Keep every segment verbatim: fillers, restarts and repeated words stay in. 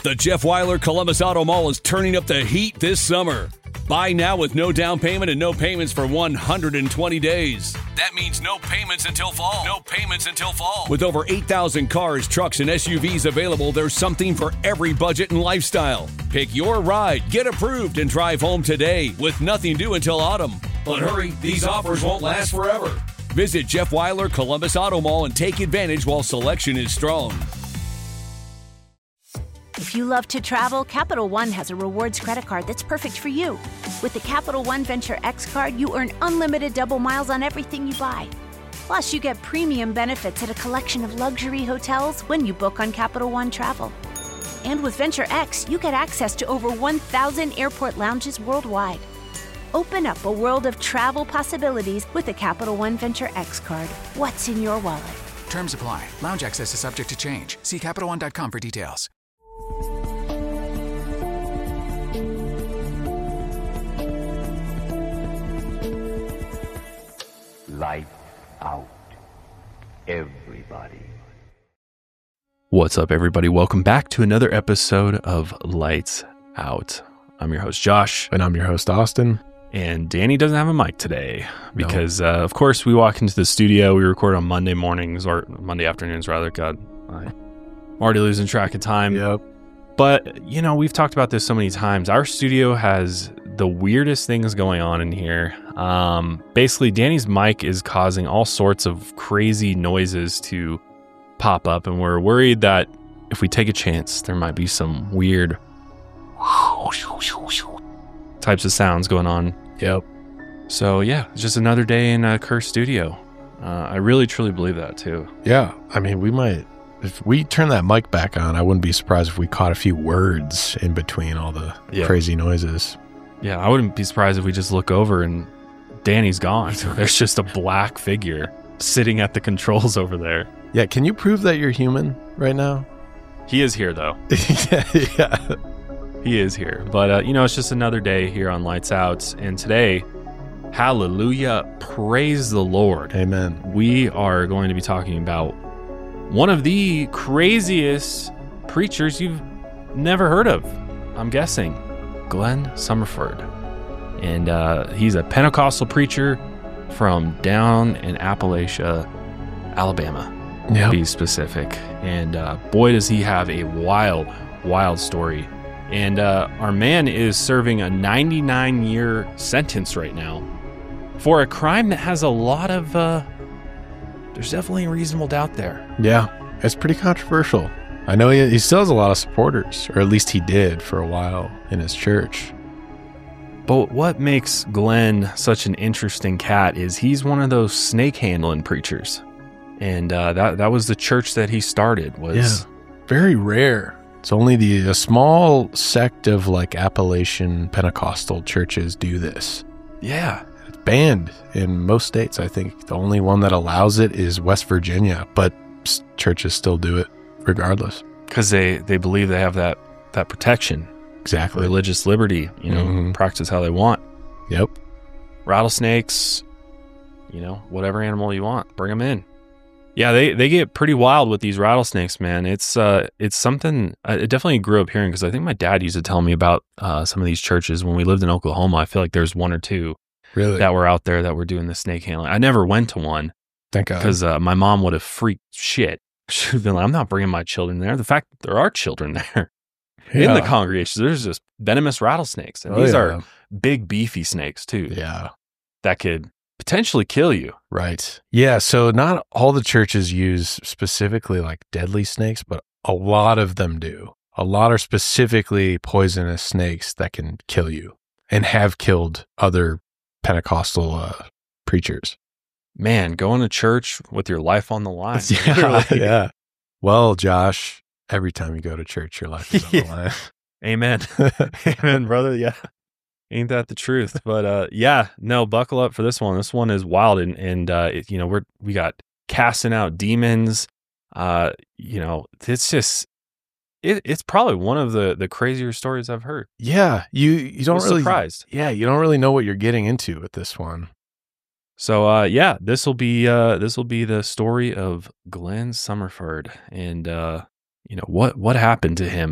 The Jeff Weiler Columbus Auto Mall is turning up the heat this summer. Buy now with no down payment and no payments for one hundred twenty days. That means no payments until fall. No payments until fall. With over eight thousand cars, trucks, and S U Vs available, there's something for every budget and lifestyle. Pick your ride, get approved, and drive home today with nothing due until autumn. But hurry, these offers won't last forever. Visit Jeff Weiler Columbus Auto Mall and take advantage while selection is strong. If you love to travel, Capital One has a rewards credit card that's perfect for you. With the Capital One Venture X card, you earn unlimited double miles on everything you buy. Plus, you get premium benefits at a collection of luxury hotels when you book on Capital One Travel. And with Venture X, you get access to over one thousand airport lounges worldwide. Open up a world of travel possibilities with the Capital One Venture X card. What's in your wallet? Terms apply. Lounge access is subject to change. See Capital One dot com for details. Light out, everybody. What's up, everybody? Welcome back to another episode of Lights Out. I'm your host, Josh. And I'm your host, Austin. And Danny doesn't have a mic today because, no. uh, of course, we walk into the studio. We record on Monday mornings, or Monday afternoons, rather. God, I'm already losing track of time. Yep. But, you know, we've talked about this so many times. Our studio has the weirdest things going on in here. Um, basically, Danny's mic is causing all sorts of crazy noises to pop up, and we're worried that if we take a chance, there might be some weird types of sounds going on. Yep. So, yeah, it's just another day in a cursed studio. Uh, I really, truly believe that, too. Yeah. I mean, we might... If we turn that mic back on, I wouldn't be surprised if we caught a few words in between all the yeah. crazy noises. Yeah, I wouldn't be surprised if we just look over and Danny's gone. There's just a black figure sitting at the controls over there. Yeah, can you prove that you're human right now? He is here, though. yeah, yeah. He is here. But, uh, you know, it's just another day here on Lights Out. And today, hallelujah, praise the Lord. Amen. We are going to be talking about one of the craziest preachers you've never heard of, I'm guessing, Glenn Summerford. And uh, he's a Pentecostal preacher from down in Appalachia, Alabama, yep. to be specific. And uh, boy, does he have a wild, wild story. And uh, our man is serving a ninety-nine year sentence right now for a crime that has a lot of... Uh, There's definitely a reasonable doubt there. Yeah, it's pretty controversial. I know he, he still has a lot of supporters, or at least he did for a while in his church. But what makes Glenn such an interesting cat is he's one of those snake handling preachers. And uh, that, that was the church that he started. Was yeah, very rare. It's only the a small sect of like Appalachian Pentecostal churches do this. Yeah. Banned in most states. I think the only one that allows it is West Virginia, but churches still do it regardless because they they believe they have that that protection, exactly, religious liberty, you know, mm-hmm. practice how they want. Yep. Rattlesnakes, you know, whatever animal you want, bring them in. Yeah, they they get pretty wild with these rattlesnakes, man. It's uh it's something I definitely grew up hearing because I think my dad used to tell me about uh some of these churches when we lived in Oklahoma. I feel like there's one or two really that were out there that were doing the snake handling. I never went to one. Thank God. Because uh, my mom would have freaked shit. She'd have been like, I'm not bringing my children there. The fact that there are children there yeah. in the congregation, there's just venomous rattlesnakes. And oh, these yeah. are big, beefy snakes, too. Yeah. That could potentially kill you. Right. Yeah. So not all the churches use specifically like deadly snakes, but a lot of them do. A lot are specifically poisonous snakes that can kill you and have killed other Pentecostal uh, preachers. Man, going to church with your life on the line. yeah, yeah. Well, Josh, every time you go to church, your life is on yeah. the line. Amen. Amen, brother. Yeah. Ain't that the truth? But uh, yeah, no, buckle up for this one. This one is wild. And, and uh, it, you know, we're, we got casting out demons. Uh, you know, it's just, it, it's probably one of the, the crazier stories I've heard. Yeah. You, you don't really, surprised. Yeah. You don't really know what you're getting into with this one. So, uh, yeah, this will be, uh, this will be the story of Glenn Summerford and, uh, you know, what, what happened to him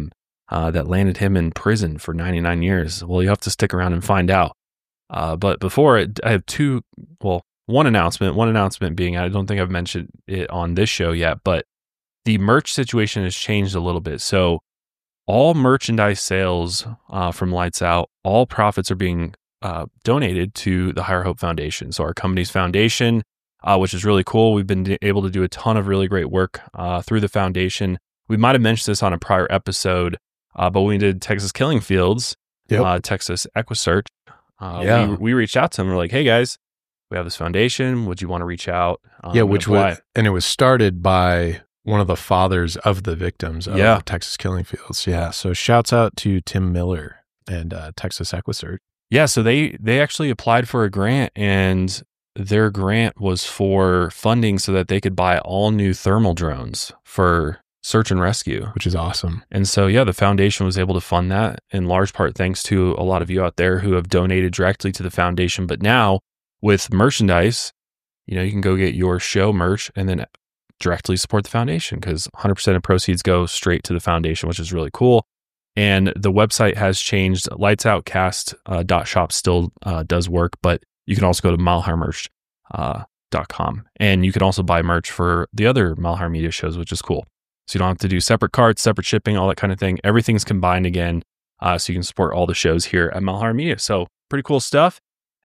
uh, that landed him in prison for ninety-nine years. Well, you have to stick around and find out. Uh, but before it, I have two, well, one announcement, one announcement being, I don't think I've mentioned it on this show yet, but the merch situation has changed a little bit. So all merchandise sales uh, from Lights Out, all profits are being uh, donated to the Higher Hope Foundation. So our company's foundation, uh, which is really cool. We've been able to do a ton of really great work uh, through the foundation. We might have mentioned this on a prior episode, uh, but we did Texas Killing Fields, yep. uh, Texas EquiSearch. Uh, yeah. we, we reached out to them. We're like, hey guys, we have this foundation. Would you want to reach out? Um, yeah, which was, and it was started by one of the fathers of the victims of yeah. Texas Killing Fields. Yeah. So shouts out to Tim Miller and uh, Texas EquiSearch. Yeah. So they, they actually applied for a grant, and their grant was for funding so that they could buy all new thermal drones for search and rescue, which is awesome. And so, yeah, the foundation was able to fund that in large part thanks to a lot of you out there who have donated directly to the foundation. But now with merchandise, you know, you can go get your show merch and then directly support the foundation, because one hundred percent of proceeds go straight to the foundation, which is really cool. And the website has changed. lights out cast dot shop still uh, does work, but you can also go to mile high merch dot com. Uh, and you can also buy merch for the other Mile High Media shows, which is cool. So you don't have to do separate carts, separate shipping, all that kind of thing. Everything's combined again, uh, so you can support all the shows here at Mile High Media. So pretty cool stuff.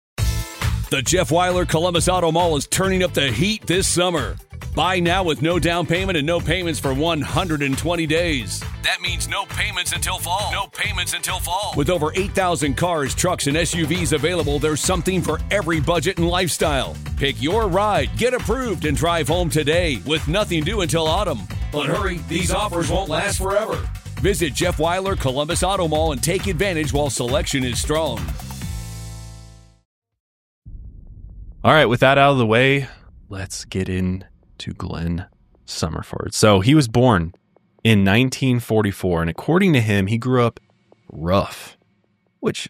The Jeff Weiler Columbus Auto Mall is turning up the heat this summer. Buy now with no down payment and no payments for one hundred twenty days. That means no payments until fall. No payments until fall. With over eight thousand cars, trucks, and S U Vs available, there's something for every budget and lifestyle. Pick your ride, get approved, and drive home today with nothing due until autumn. But hurry, these offers won't last forever. Visit Jeff Weiler Columbus Auto Mall and take advantage while selection is strong. All right, with that out of the way, let's get into Glenn Summerford. So he was born in nineteen forty-four, and according to him, he grew up rough, which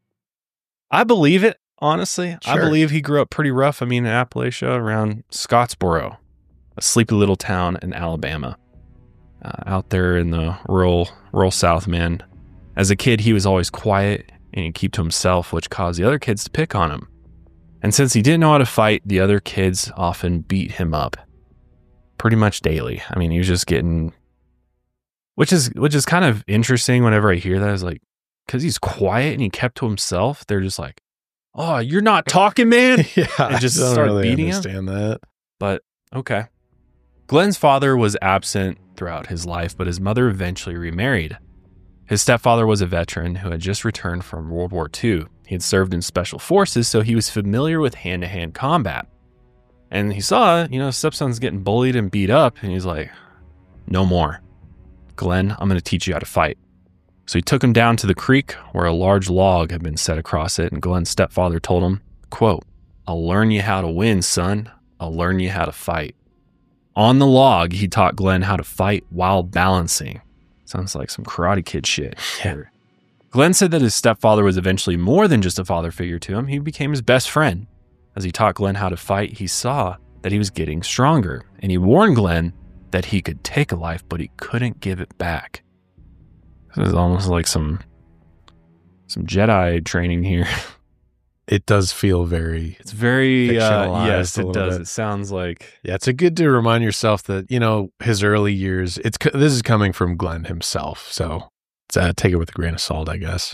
I believe it, honestly. Sure. I believe he grew up pretty rough. I mean, in Appalachia, around Scottsboro, a sleepy little town in Alabama, uh, out there in the rural, rural South, man. As a kid, he was always quiet and he'd keep to himself, which caused the other kids to pick on him. And since he didn't know how to fight, the other kids often beat him up pretty much daily. I mean, he was just getting, which is which is kind of interesting whenever I hear that. Is like, because he's quiet and he kept to himself, they're just like, oh, you're not talking, man. Yeah, and just I don't start really beating understand him. that. But okay. Glenn's father was absent throughout his life, but his mother eventually remarried. His stepfather was a veteran who had just returned from World War Two. He had served in special forces, so he was familiar with hand-to-hand combat. And he saw, you know, stepson's getting bullied and beat up, and he's like, no more. Glenn, I'm going to teach you how to fight. So he took him down to the creek where a large log had been set across it, and Glenn's stepfather told him, quote, I'll learn you how to win, son. I'll learn you how to fight. On the log, he taught Glenn how to fight while balancing. Sounds like some Karate Kid shit. Yeah. Glenn said that his stepfather was eventually more than just a father figure to him. He became his best friend. As he taught Glenn how to fight, he saw that he was getting stronger, and he warned Glenn that he could take a life, but he couldn't give it back. This is almost like some some Jedi training here. It does feel very It's very, uh, yes, a it little does. bit. It sounds like, Yeah, it's a good to remind yourself that, you know, his early years, it's co- this is coming from Glenn himself. So uh, take it with a grain of salt, I guess.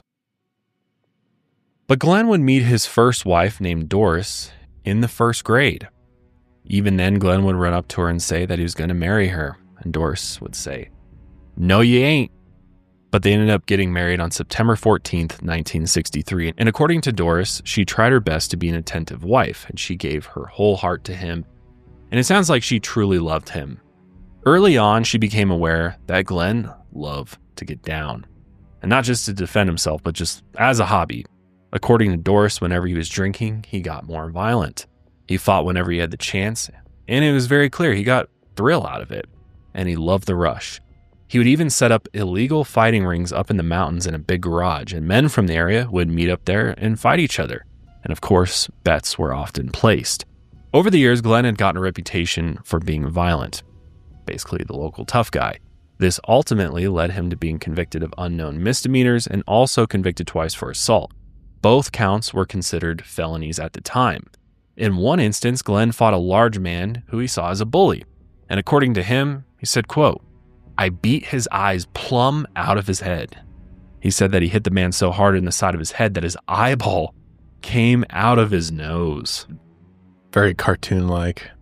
but Glenn would meet his first wife named Doris in the first grade. Even then, Glenn would run up to her and say that he was going to marry her. And Doris would say, no, you ain't. But they ended up getting married on September fourteenth, nineteen sixty-three. And according to Doris, she tried her best to be an attentive wife, and she gave her whole heart to him. And it sounds like she truly loved him. Early on, she became aware that Glenn loved to get down. And not just to defend himself, but just as a hobby. According to Doris, whenever he was drinking, he got more violent. He fought whenever he had the chance, and it was very clear he got thrill out of it, and he loved the rush. He would even set up illegal fighting rings up in the mountains in a big garage, and men from the area would meet up there and fight each other. And of course, bets were often placed. Over the years, Glenn had gotten a reputation for being violent, basically the local tough guy. This ultimately led him to being convicted of unknown misdemeanors and also convicted twice for assault. Both counts were considered felonies at the time. In one instance, Glenn fought a large man who he saw as a bully. And according to him, he said, quote, "I beat his eyes plumb out of his head." He said that he hit the man so hard in the side of his head that his eyeball came out of his nose. Very cartoon-like.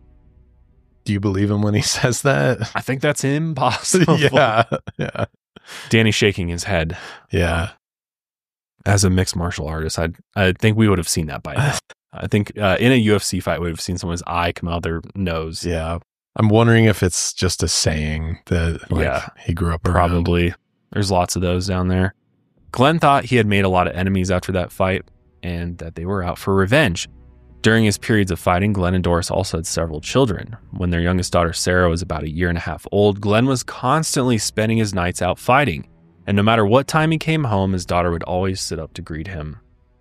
Do you believe him when he says that? I think that's impossible. yeah, yeah. Danny shaking his head. Yeah. As a mixed martial artist, I I think we would have seen that by now. I think uh, in a U F C fight, we would have seen someone's eye come out their nose. Yeah. I'm wondering if it's just a saying that like, yeah, he grew up around. Probably. There's lots of those down there. Glenn thought he had made a lot of enemies after that fight and that they were out for revenge. During his periods of fighting, Glenn and Doris also had several children. When their youngest daughter, Sarah, was about a year and a half old, Glenn was constantly spending his nights out fighting. And no matter what time he came home, his daughter would always sit up to greet him.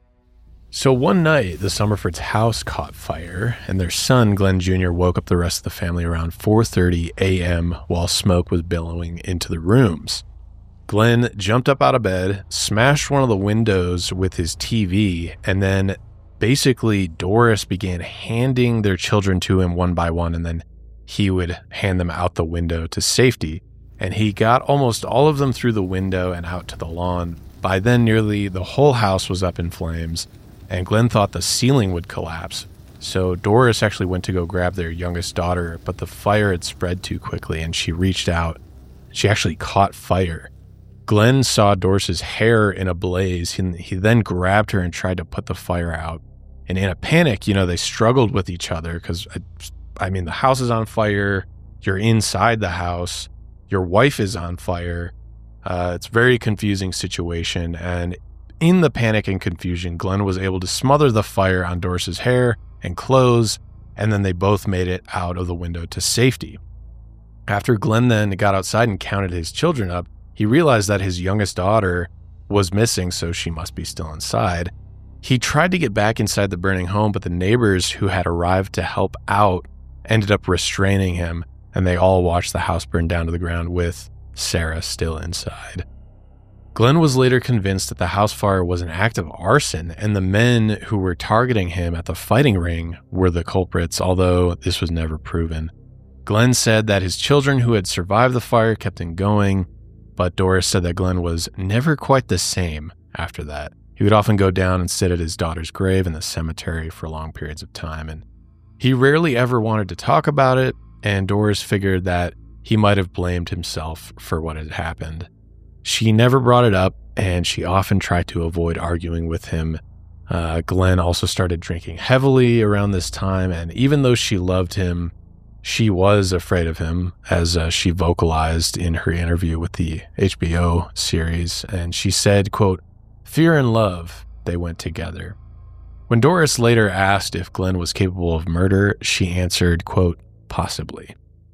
So one night, the Summerfords' house caught fire, and their son, Glenn Junior, woke up the rest of the family around four thirty a.m. while smoke was billowing into the rooms. Glenn jumped up out of bed, smashed one of the windows with his T V, and then basically Doris began handing their children to him one by one, and then he would hand them out the window to safety. And he got almost all of them through the window and out to the lawn. By then, nearly the whole house was up in flames, and Glenn thought the ceiling would collapse. So Doris actually went to go grab their youngest daughter, but the fire had spread too quickly, and she reached out. She actually caught fire. Glenn saw Doris's hair in a blaze. He, he then grabbed her and tried to put the fire out. And in a panic, you know, they struggled with each other because, I, I mean, the house is on fire. You're inside the house. Your wife is on fire. Uh, it's a very confusing situation. And in the panic and confusion, Glenn was able to smother the fire on Doris's hair and clothes, and then they both made it out of the window to safety. After Glenn then got outside and counted his children up, he realized that his youngest daughter was missing, so she must be still inside. He tried to get back inside the burning home, but the neighbors who had arrived to help out ended up restraining him, and they all watched the house burn down to the ground with Sarah still inside. Glenn was later convinced that the house fire was an act of arson, and the men who were targeting him at the fighting ring were the culprits, although this was never proven. Glenn said that his children who had survived the fire kept him going, but Doris said that Glenn was never quite the same after that. He would often go down and sit at his daughter's grave in the cemetery for long periods of time, and he rarely ever wanted to talk about it, and Doris figured that he might have blamed himself for what had happened. She never brought it up, and she often tried to avoid arguing with him. Uh, Glenn also started drinking heavily around this time, and even though she loved him, she was afraid of him, as uh, she vocalized in her interview with the H B O series. And she said, quote, "Fear and love, they went together." When Doris later asked if Glenn was capable of murder, she answered, quote, "Possibly."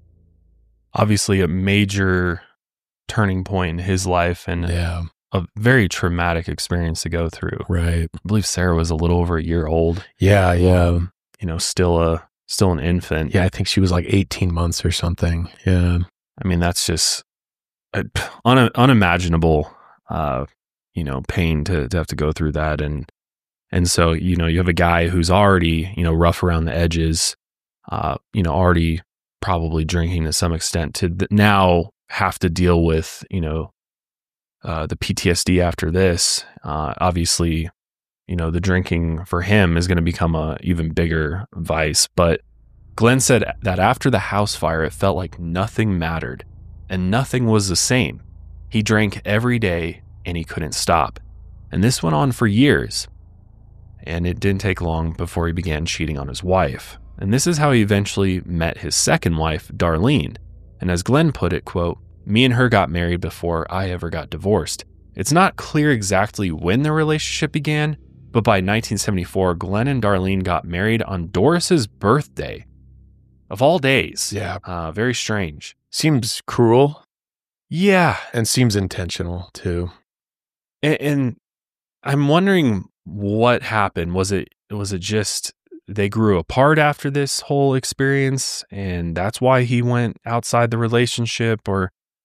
Obviously a major turning point in his life and yeah. a very traumatic experience to go through. Right. I believe Sarah was a little over a year old. Yeah, yeah. You know, still a still an infant. Yeah, I think she was like eighteen months or something. Yeah. I mean, that's just a, un, unimaginable, uh, you know, pain to, to have to go through that. And, and so, you know, you have a guy who's already, you know, rough around the edges, uh, you know, already probably drinking to some extent, to th- now have to deal with, you know, uh, the P T S D after this. Uh, obviously, you know, the drinking for him is going to become a even bigger vice. But Glenn said that after the house fire, it felt like nothing mattered and nothing was the same. He drank every day and he couldn't stop. And this went on for years. And it didn't take long before he began cheating on his wife. And this is how he eventually met his second wife, Darlene. And as Glenn put it, quote, "Me and her got married before I ever got divorced. It's not clear exactly when the relationship began, but by nineteen seventy-four, Glenn and Darlene got married on Doris's birthday. Of all days. Yeah. Uh, very strange. Seems cruel. Yeah. And seems intentional too. And, and I'm wondering what happened. Was it, was it just they grew apart after this whole experience and that's why he went outside the relationship? Or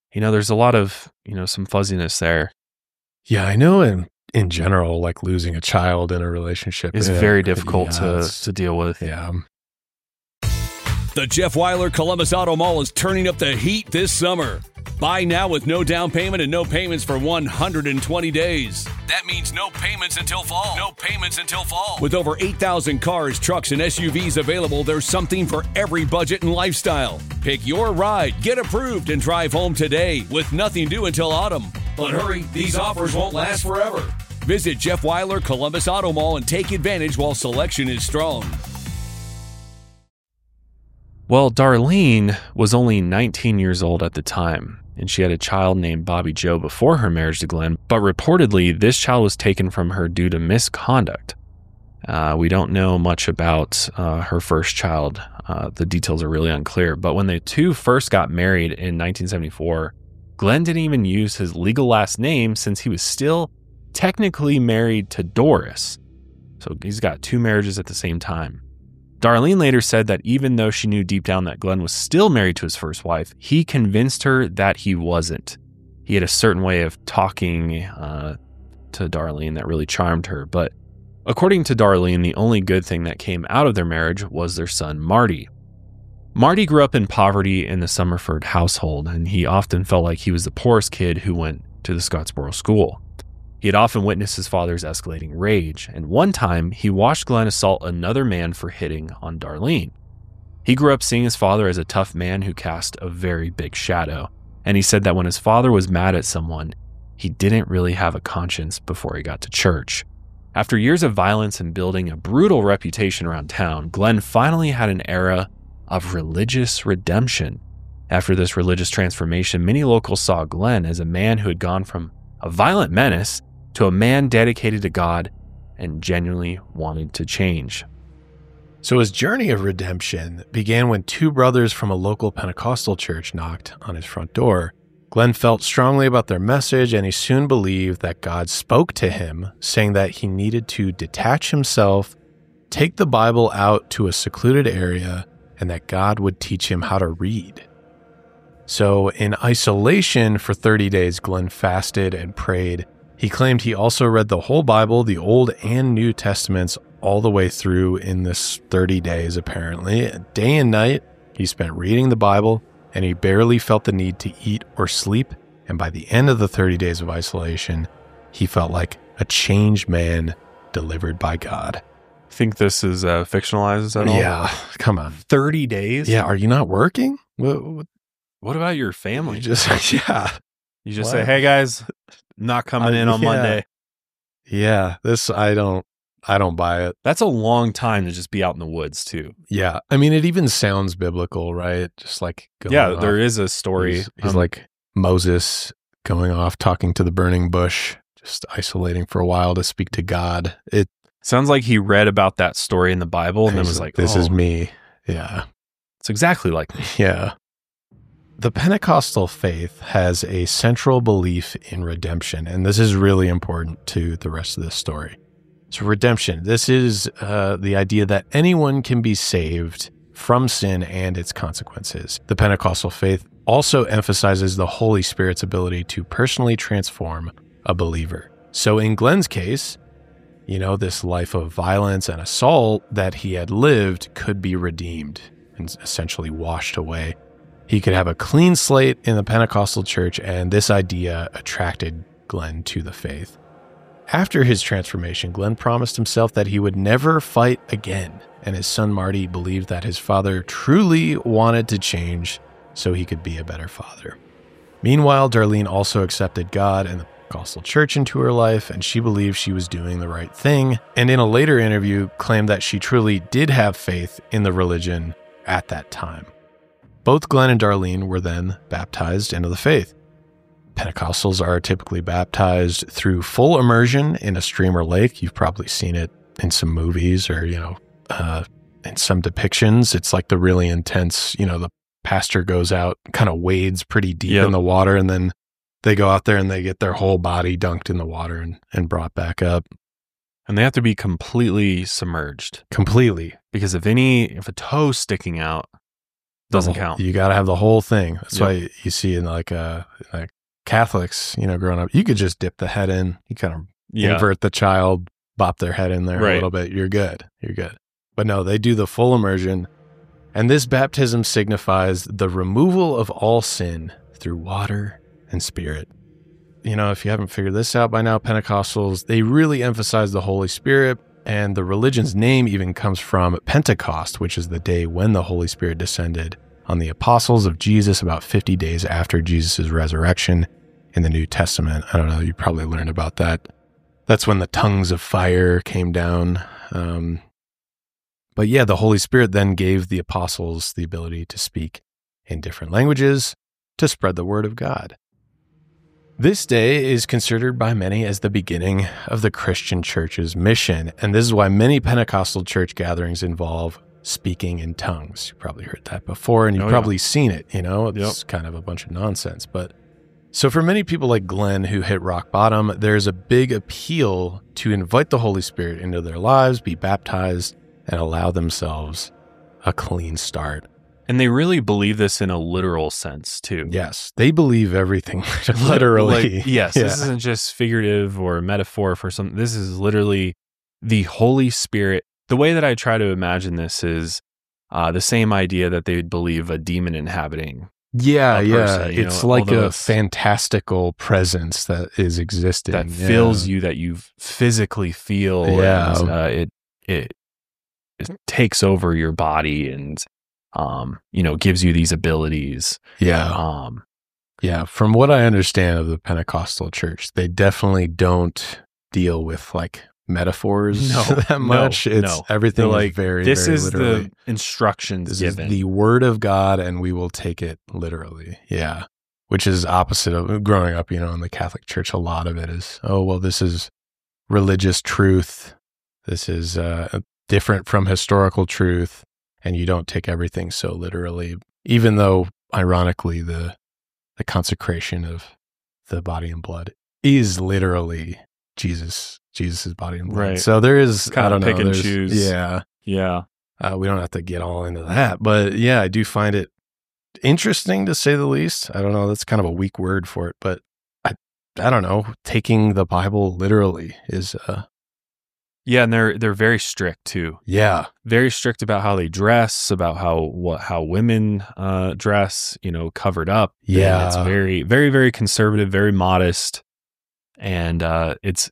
you know, there's a lot of, you know, some fuzziness there. Yeah, I know in, in general, like losing a child in a relationship is yeah, very difficult yeah, to, to deal with. Yeah. The Jeff Weiler Columbus Auto Mall is turning up the heat this summer. Buy now with no down payment and no payments for one hundred twenty days. That means no payments until fall. No payments until fall. With over eight thousand cars, trucks, and S U Vs available, there's something for every budget and lifestyle. Pick your ride, get approved, and drive home today with nothing due until autumn. But hurry, these offers won't last forever. Visit Jeff Weiler Columbus Auto Mall and take advantage while selection is strong. Well, Darlene was only nineteen years old at the time, and she had a child named Bobby Joe before her marriage to Glenn, but reportedly this child was taken from her due to misconduct. Uh, we don't know much about uh, her first child. Uh, the details are really unclear, but when the two first got married in nineteen seventy-four, Glenn didn't even use his legal last name since he was still technically married to Doris. So he's got two marriages at the same time. Darlene later said that even though she knew deep down that Glenn was still married to his first wife, he convinced her that he wasn't. He had a certain way of talking uh, to Darlene that really charmed her. But according to Darlene, the only good thing that came out of their marriage was their son, Marty. Marty grew up in poverty in the Summerford household, and he often felt like he was the poorest kid who went to the Scottsboro school. He had often witnessed his father's escalating rage, and one time he watched Glenn assault another man for hitting on Darlene. He grew up seeing his father as a tough man who cast a very big shadow, and he said that when his father was mad at someone, he didn't really have a conscience before he got to church. After years of violence and building a brutal reputation around town, Glenn finally had an era of religious redemption. After this religious transformation, many locals saw Glenn as a man who had gone from a violent menace to a man dedicated to God and genuinely wanted to change. So his journey of redemption began when two brothers from a local Pentecostal church knocked on his front door. Glenn felt strongly about their message, and he soon believed that God spoke to him, saying that he needed to detach himself, take the Bible out to a secluded area, and that God would teach him how to read. So in isolation for thirty days, Glenn fasted and prayed. He claimed he also read the whole Bible, the Old and New Testaments, all the way through in this thirty days, apparently. Day and night, he spent reading the Bible, and he barely felt the need to eat or sleep. And by the end of the thirty days of isolation, he felt like a changed man delivered by God. Think this is uh, fictionalized at all? Yeah, come on. thirty days? Yeah, are you not working? What, what, what about your family? You just, yeah. You just What? say, hey guys, not coming in on yeah. Monday. Yeah, this, I don't, I don't buy it. That's a long time to just be out in the woods too. Yeah. I mean, it even sounds biblical, right? Just like, going Yeah, off. there is a story. He's, he's um, like Moses going off, talking to the burning bush, just isolating for a while to speak to God. It sounds like he read about that story in the Bible and then was like, this oh, is me. Yeah. It's exactly like me. Yeah. The Pentecostal faith has a central belief in redemption, and this is really important to the rest of this story. So redemption, this is uh, the idea that anyone can be saved from sin and its consequences. The Pentecostal faith also emphasizes the Holy Spirit's ability to personally transform a believer. So in Glenn's case, you know, this life of violence and assault that he had lived could be redeemed and essentially washed away. He could have a clean slate in the Pentecostal church, and this idea attracted Glenn to the faith. After his transformation, Glenn promised himself that he would never fight again, and his son Marty believed that his father truly wanted to change so he could be a better father. Meanwhile, Darlene also accepted God and the Pentecostal church into her life, and she believed she was doing the right thing, and in a later interview claimed that she truly did have faith in the religion at that time. Both Glenn and Darlene were then baptized into the faith. Pentecostals are typically baptized through full immersion in a stream or lake. You've probably seen it in some movies or, you know, uh, in some depictions. It's like the really intense, you know, the pastor goes out, kind of wades pretty deep Yep. in the water, and then they go out there and they get their whole body dunked in the water and, and brought back up. And they have to be completely submerged Completely. because if any, if a toe's sticking out, Doesn't The- count. You got to have the whole thing. That's Yep. why you see in like uh like Catholics, you know, growing up, you could just dip the head in. You kind of Yeah. invert the child, bop their head in there Right. a little bit. You're good. You're good. But no, they do the full immersion. And this baptism signifies the removal of all sin through water and spirit. You know, if you haven't figured this out by now, Pentecostals, they really emphasize the Holy Spirit, and the religion's name even comes from Pentecost, which is the day when the Holy Spirit descended on the apostles of Jesus about fifty days after Jesus' resurrection in the New Testament. I don't know, you probably learned about that. That's when the tongues of fire came down. Um, but yeah, the Holy Spirit then gave the apostles the ability to speak in different languages to spread the word of God. This day is considered by many as the beginning of the Christian church's mission, and this is why many Pentecostal church gatherings involve speaking in tongues. You probably heard that before, and you've Oh, probably yeah. seen it, you know? It's Yep. kind of a bunch of nonsense, but so for many people like Glenn who hit rock bottom, there's a big appeal to invite the Holy Spirit into their lives, be baptized, and allow themselves a clean start. And they really believe this in a literal sense too. Yes, they believe everything literally. Like, yes, Yeah. this isn't just figurative or a metaphor for something. This is literally the Holy Spirit. The way that I try to imagine this is uh, the same idea that they would believe a demon inhabiting. Yeah, a yeah. person, you It's know, like although a it's- fantastical presence that is existing. that yeah. fills you, that you physically feel. Yeah. And, uh, it, it it takes over your body and um, you know, gives you these abilities. Yeah. Um, Yeah. From what I understand of the Pentecostal church, they definitely don't deal with like metaphors No, that no, much. It's no. everything they're is like, very, this very is literally. the instructions This given. is the word of God, and we will take it literally. Yeah. Which is opposite of growing up, you know, in the Catholic Church. A lot of it is, oh, well, this is religious truth. This is uh, different from historical truth. And you don't take everything so literally, even though, ironically, the the consecration of the body and blood is literally Jesus, Jesus's body and blood. Right. So there is, It's kinda I don't pick know, and there's- choose. Yeah. yeah. Uh, we don't have to get all into that, but yeah, I do find it interesting to say the least. I don't know, that's kind of a weak word for it, but I, I don't know, taking the Bible literally is, uh, Yeah, and they're they're very strict too. yeah, Very strict about how they dress, about how what how women uh, dress. You know, covered up. And Yeah. it's very very very conservative, very modest, and uh, it's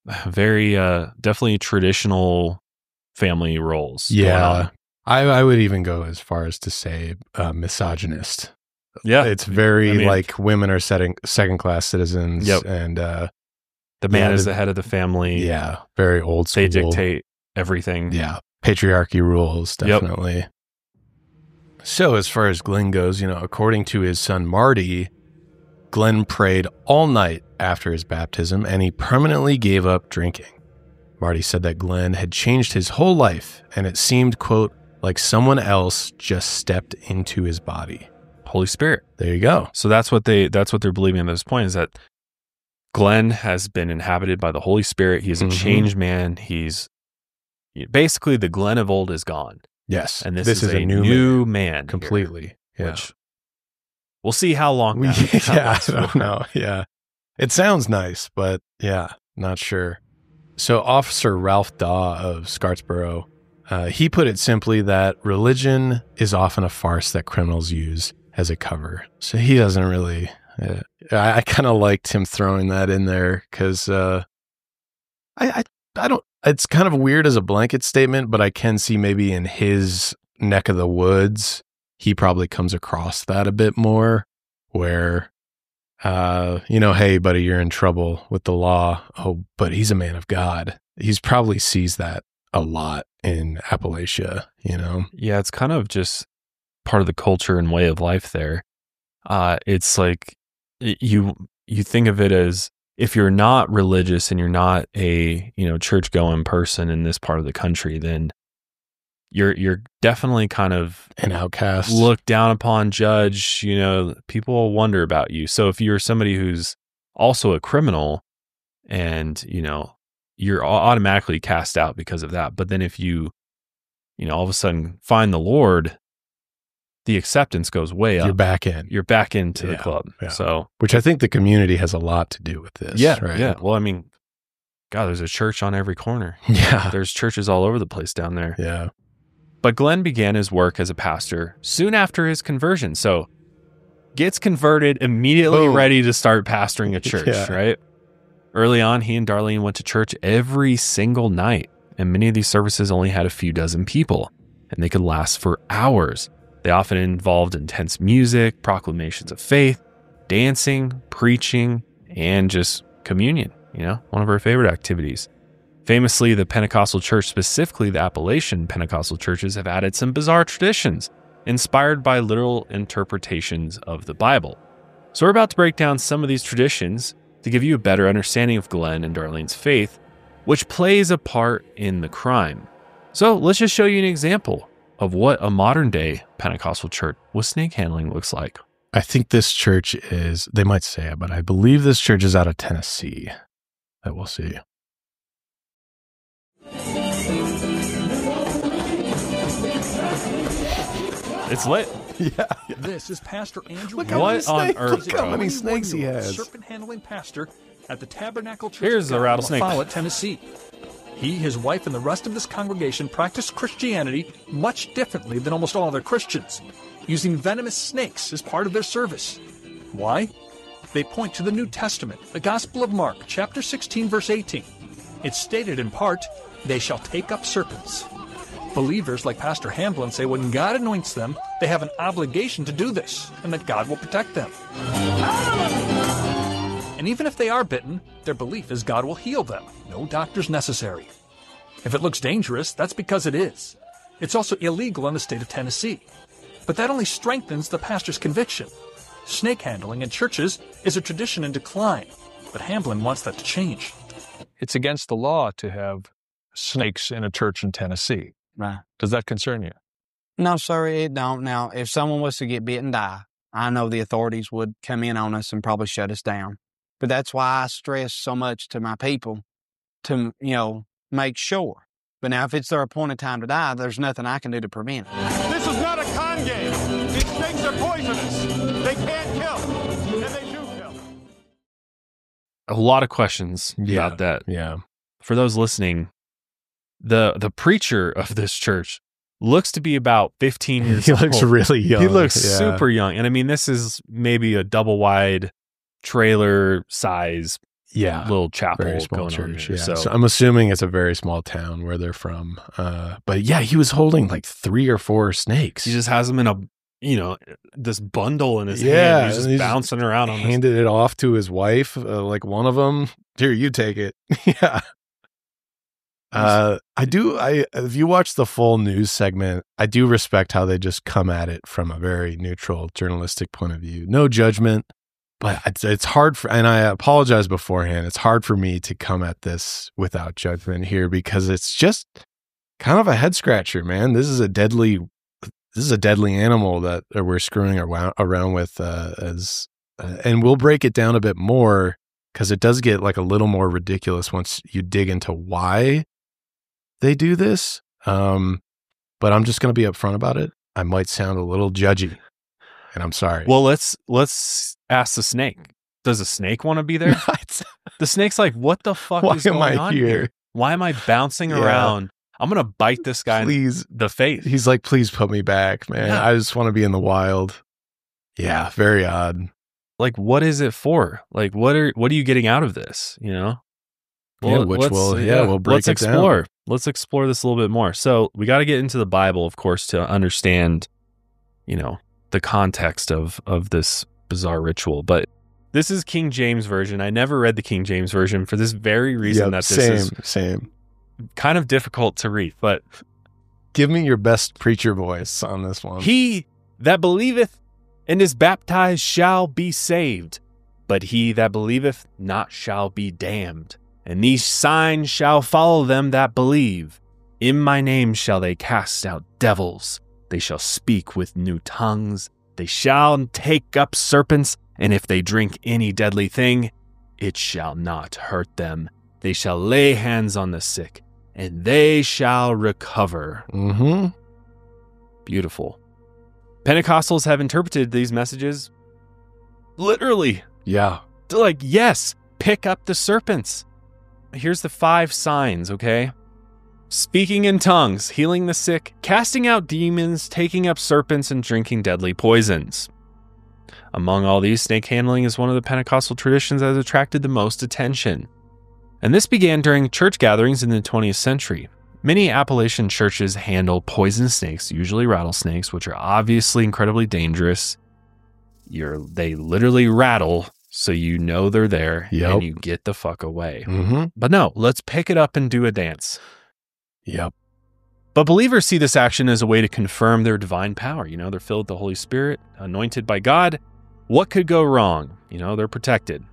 very uh, definitely traditional family roles. going yeah. on. I, I would even go as far as to say uh, misogynist. yeah. It's very I mean- like women are setting second class citizens, Yep. and uh, The man yeah, is the- the head of the family. yeah, very old school. They dictate everything. Yeah, patriarchy rules, Yep. definitely. So as far as Glenn goes, you know, according to his son Marty, Glenn prayed all night after his baptism, and he permanently gave up drinking. Marty said that Glenn had changed his whole life, and it seemed, quote, like someone else just stepped into his body. Holy Spirit. There you go. So that's what they that's what they're believing at this point, is that Glenn has been inhabited by the Holy Spirit. He is a Mhm. changed man. He's basically the Glenn of old is gone, Yes. and this, is, a, new, new, man. man, here, Completely. Yeah. Which we'll see how long. We, that, that yeah, lasts I don't for. know. Yeah. It sounds nice, but yeah, not sure. So Officer Ralph Daw of Scartsboro, uh, he put it simply that religion is often a farce that criminals use as a cover. So he doesn't really, uh, I, I kind of liked him throwing that in there because uh, I, I, I don't, it's kind of weird as a blanket statement, but I can see maybe in his neck of the woods, he probably comes across that a bit more where, uh, you know, hey, buddy, you're in trouble with the law. Oh, but he's a man of God. He's probably sees that a lot in Appalachia, you know? Yeah, it's kind of just part of the culture and way of life there. Uh, it's like y- you you think of it as, if you're not religious and you're not a, you know, church going person in this part of the country, then you're you're definitely kind of An outcast. looked down upon, judged. You know, people will wonder about you. So if you're somebody who's also a criminal, and you know, you're au- automatically cast out because of that. But then if you, you know, all of a sudden find the Lord, the acceptance goes way up. You're back in. You're back into Yeah, the club. yeah. So, Which I think the community has a lot to do with this. yeah, right? yeah. Well, I mean, God, there's a church on every corner. Yeah. There's churches all over the place down there. Yeah. But Glenn began his work as a pastor soon after his conversion. So gets converted, immediately Boom. ready to start pastoring a church, Yeah. right? Early on, he and Darlene went to church every single night. And many of these services only had a few dozen people, and they could last for hours. They often involved intense music, proclamations of faith, dancing, preaching, and just communion, you know, one of our favorite activities. Famously, the Pentecostal church, specifically the Appalachian Pentecostal churches, have added some bizarre traditions inspired by literal interpretations of the Bible. So we're about to break down some of these traditions to give you a better understanding of Glenn and Darlene's faith, which plays a part in the crime. So let's just show you an example of what a modern day Pentecostal church with snake handling looks like. I think this church is, they might say it, but I believe this church is out of Tennessee. That we'll see. It's lit. Yeah. This is Pastor Andrew. Look What how many on snakes, earth, Look how bro? many snakes he has. Serpent-handling pastor at the Tabernacle Church Here's of the God in rattlesnake. Follett, Tennessee. He, his wife, and the rest of this congregation practice Christianity much differently than almost all other Christians, using venomous snakes as part of their service. Why? They point to the New Testament, the Gospel of Mark, chapter sixteen, verse eighteen. It's stated in part, "They shall take up serpents." Believers like Pastor Hamblin say when God anoints them, they have an obligation to do this, and that God will protect them. And even if they are bitten, their belief is God will heal them. No doctors necessary. If it looks dangerous, that's because it is. It's also illegal in the state of Tennessee. But that only strengthens the pastor's conviction. Snake handling in churches is a tradition in decline, but Hamblin wants that to change. It's against the law to have snakes in a church in Tennessee. Right. Does that concern you? No, sir, it don't. Now, if someone was to get bit and die, I know the authorities would come in on us and probably shut us down. But that's why I stress so much to my people to, you know, make sure. But now, if it's their appointed time to die, there's nothing I can do to prevent it. This is not a con game. These snakes are poisonous. They can't kill, and they do kill. A lot of questions Yeah. about that. Yeah. For those listening, the the preacher of this church looks to be about fifteen years He old. looks really young. He looks Yeah. super young. And I mean, this is maybe a double wide trailer size Yeah. little chapel Very small going on church. there. Yeah. So, So I'm assuming it's a very small town where they're from. Uh, but yeah, he was holding like three or four snakes. he just has them in a, you know, this bundle in his Yeah, hand. He's just and he's bouncing around on this. handed it off to his wife, uh, like one of them. Here, you take it. Yeah. Uh, I do. I if you watch the full news segment, I do respect how they just come at it from a very neutral journalistic point of view. No judgment, but it's, it's hard for. And I apologize beforehand. It's hard for me to come at this without judgment here because it's just kind of a head scratcher, man. This is a deadly. This is a deadly animal that we're screwing around around with. Uh, as uh, and we'll break it down a bit more because it does get like a little more ridiculous once you dig into why they do this. Um, but I'm just going to be upfront about it. I might sound a little judgy, and I'm sorry. Well, let's let's ask the snake. Does a snake want to be there? The snake's like, what the fuck Why is am going I on here? here? Why am I bouncing Yeah. around? I'm gonna bite this guy Please. in the face. He's like, please put me back, man. Yeah. I just want to be in the wild. Yeah, very odd. Like, what is it for? Like, what are what are you getting out of this? You know? Yeah, which let's- we'll- yeah, we'll break let's it down. explore. Let's explore this a little bit more. So we got to get into the Bible, of course, to understand, you know, the context of of this bizarre ritual. But this is King James Version. I never read the King James Version for this very reason Yep, that this same, is same. kind of difficult to read. But Give me your best preacher voice on this one. he that believeth and is baptized shall be saved, but he that believeth not shall be damned. And these signs shall follow them that believe. In my name shall they cast out devils. They shall speak with new tongues. They shall take up serpents, and if they drink any deadly thing, it shall not hurt them. They shall lay hands on the sick, and they shall recover. Mm-hmm. Beautiful. Pentecostals have interpreted these messages literally. Yeah. They're like, yes, pick up the serpents. Here's the five signs, okay? Speaking in tongues, healing the sick, casting out demons, taking up serpents, and drinking deadly poisons. Among all these, snake handling is one of the Pentecostal traditions that has attracted the most attention. And this began during church gatherings in the twentieth century. Many Appalachian churches handle poisonous snakes, usually rattlesnakes, which are obviously incredibly dangerous. You're, they literally rattle, so you know they're there, yep. and you get the fuck away. Mm-hmm. But no, let's pick it up and do a dance. Yep. But believers see this action as a way to confirm their divine power. You know, they're filled with the Holy Spirit, anointed by God. What could go wrong? You know, they're protected.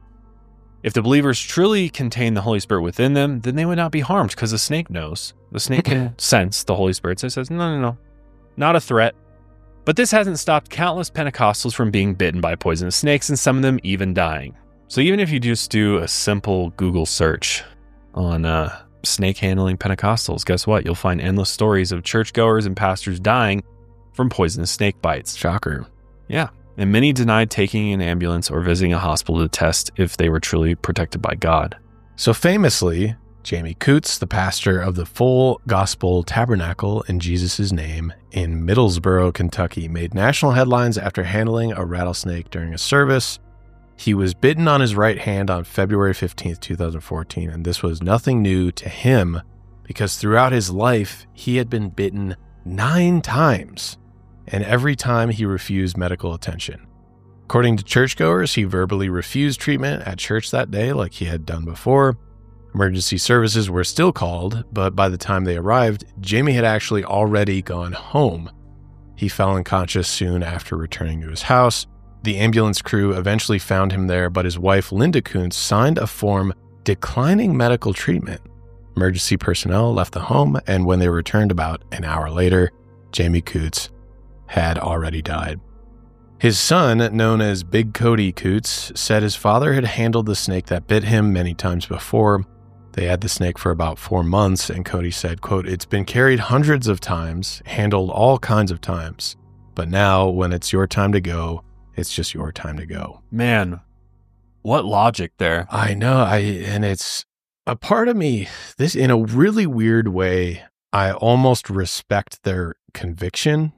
If the believers truly contain the Holy Spirit within them, then they would not be harmed because the snake knows. The snake can sense the Holy Spirit. So it says, no, no, no, not a threat. But this hasn't stopped countless Pentecostals from being bitten by poisonous snakes, and some of them even dying. So even if you just do a simple Google search on uh, snake handling Pentecostals, guess what? You'll find endless stories of churchgoers and pastors dying from poisonous snake bites. Shocker. Yeah. And many denied taking an ambulance or visiting a hospital to test if they were truly protected by God. So famously, Jamie Coots, the pastor of the Full Gospel Tabernacle in Jesus' Name in Middlesboro, Kentucky, made national headlines after handling a rattlesnake during a service. He was bitten on his right hand on February fifteenth, twenty fourteen, and this was nothing new to him because throughout his life, he had been bitten nine times. And every time he refused medical attention. According to churchgoers, he verbally refused treatment at church that day like he had done before. Emergency services were still called, but by the time they arrived, Jamie had actually already gone home. He fell unconscious soon after returning to his house. The ambulance crew eventually found him there, but his wife, Linda Koontz, signed a form declining medical treatment. Emergency personnel left the home, and when they returned about an hour later, Jamie Coots had already died. His son, known as Big Cody Coots, said his father had handled the snake that bit him many times before. They had the snake for about four months, and Cody said, quote, "It's been carried hundreds of times, handled all kinds of times, but now when it's your time to go, it's just your time to go." Man, what logic there. I know, I and it's a part of me, this in a really weird way, I almost respect their conviction.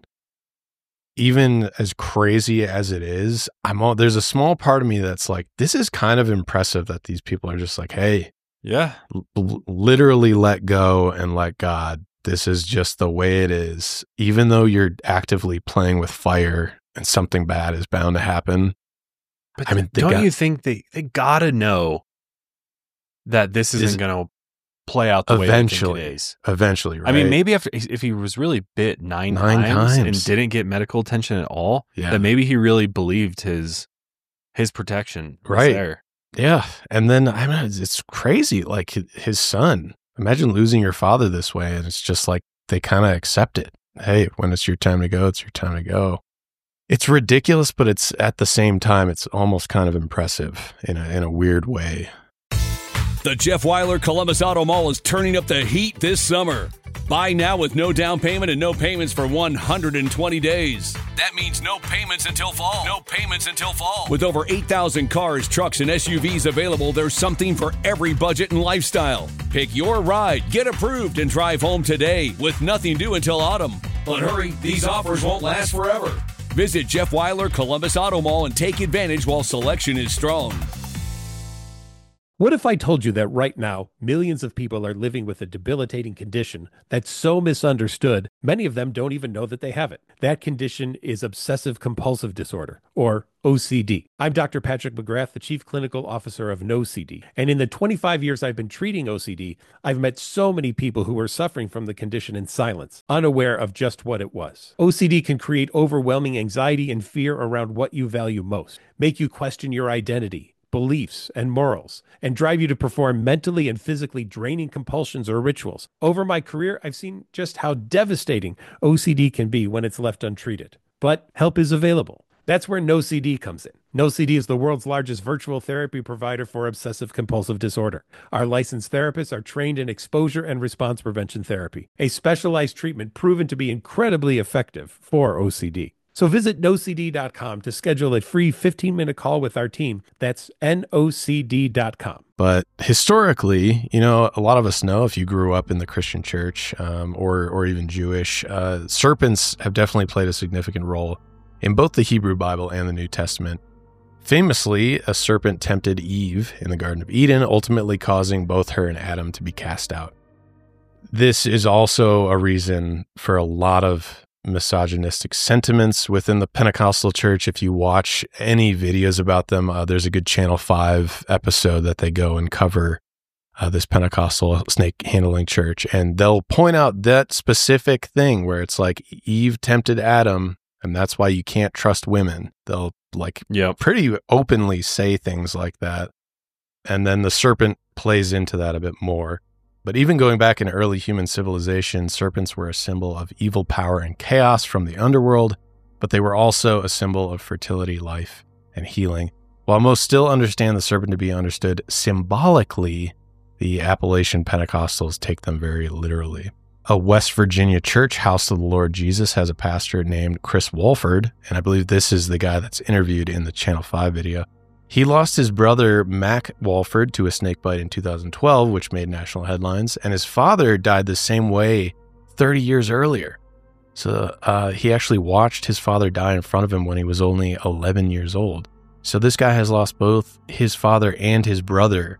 Even as crazy as it is, I'm all, there's a small part of me that's like, this is kind of impressive that these people are just like, hey, yeah, l- literally let go and let God. This is just the way it is. Even though you're actively playing with fire and something bad is bound to happen. But I mean, don't got, you think they, they gotta know that this isn't going to play out the eventually, way they think it is? Eventually, right? I mean, maybe if, if he was really bit nine, nine times, times and didn't get medical attention at all, yeah. then maybe he really believed his his protection was right there. Yeah. And then, I mean, it's, it's crazy. Like his son, imagine losing your father this way. And it's just like, they kind of accept it. Hey, when it's your time to go, it's your time to go. It's ridiculous, but it's at the same time, it's almost kind of impressive in a, in a weird way. The Jeff Weiler Columbus Auto Mall is turning up the heat this summer. Buy now with no down payment and no payments for one hundred twenty days. That means no payments until fall. No payments until fall. With over eight thousand cars, trucks, and S U Vs available, there's something for every budget and lifestyle. Pick your ride, get approved, and drive home today with nothing due until autumn. But hurry, these offers won't last forever. Visit Jeff Weiler Columbus Auto Mall and take advantage while selection is strong. What if I told you that right now, millions of people are living with a debilitating condition that's so misunderstood, many of them don't even know that they have it. That condition is obsessive compulsive disorder, or O C D. I'm Doctor Patrick McGrath, the Chief Clinical Officer of N O C D. And in the twenty-five years I've been treating O C D, I've met so many people who were suffering from the condition in silence, unaware of just what it was. O C D can create overwhelming anxiety and fear around what you value most, make you question your identity, beliefs, and morals, and drive you to perform mentally and physically draining compulsions or rituals. Over my career, I've seen just how devastating O C D can be when it's left untreated. But help is available. That's where N O C D comes in. N O C D is the world's largest virtual therapy provider for obsessive compulsive disorder. Our licensed therapists are trained in exposure and response prevention therapy, a specialized treatment proven to be incredibly effective for O C D. So visit no c d dot com to schedule a free fifteen-minute call with our team. That's N O C D dot com. But historically, you know, a lot of us know if you grew up in the Christian church um, or or even Jewish, uh, serpents have definitely played a significant role in both the Hebrew Bible and the New Testament. Famously, a serpent tempted Eve in the Garden of Eden, ultimately causing both her and Adam to be cast out. This is also a reason for a lot of misogynistic sentiments within the Pentecostal church. If you watch any videos about them, uh, there's a good Channel five episode that they go and cover uh, this Pentecostal snake handling church. And they'll point out that specific thing where it's like Eve tempted Adam, and that's why you can't trust women. They'll like yep. pretty openly say things like that. And then the serpent plays into that a bit more. But even going back in early human civilization, serpents were a symbol of evil power and chaos from the underworld, but they were also a symbol of fertility, life, and healing. While most still understand the serpent to be understood symbolically, the Appalachian Pentecostals take them very literally. A West Virginia church, House of the Lord Jesus, has a pastor named Chris Walford, and I believe this is the guy that's interviewed in the Channel five video. He lost his brother, Mac Walford, to a snake bite in two thousand twelve, which made national headlines, and his father died the same way thirty years earlier. So uh, he actually watched his father die in front of him when he was only eleven years old. So this guy has lost both his father and his brother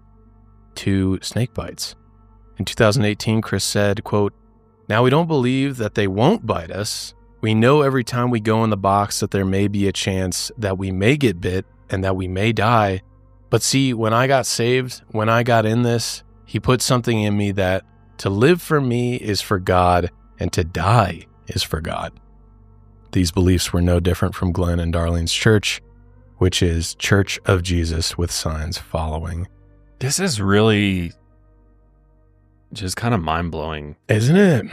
to snake bites. In two thousand eighteen, Chris said, quote, "Now we don't believe that they won't bite us. We know every time we go in the box that there may be a chance that we may get bit, and that we may die. But see, when I got saved, when I got in this, he put something in me that to live for me is for God, and to die is for God." These beliefs were no different from Glenn and Darlene's church, which is Church of Jesus with signs following. This is really just kind of mind-blowing. Isn't it?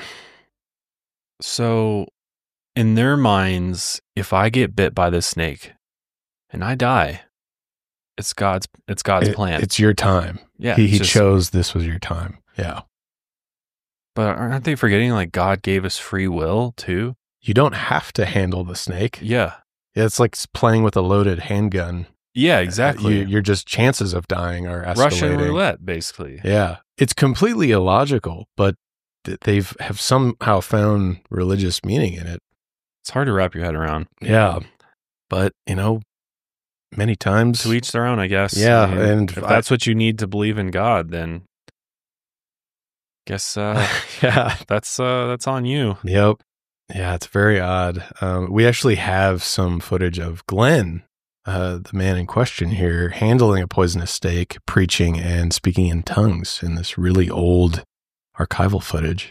So, in their minds, if I get bit by this snake, and I die, it's God's it's God's it, plan. It's your time. Yeah. He, he just, chose this was your time. Yeah. But aren't they forgetting like God gave us free will too? You don't have to handle the snake. Yeah. Yeah, it's like playing with a loaded handgun. Yeah, exactly. You, your just chances of dying are escalating. Russian roulette, basically. Yeah. It's completely illogical, but they've have somehow found religious meaning in it. It's hard to wrap your head around. Yeah. But, you know, many times to each their own, I guess. Yeah, I mean, and if I, that's what you need to believe in God, then guess uh, yeah, that's uh, that's on you. Yep. Yeah, it's very odd. Um, we actually have some footage of Glenn, uh, the man in question here, handling a poisonous snake, preaching and speaking in tongues in this really old archival footage.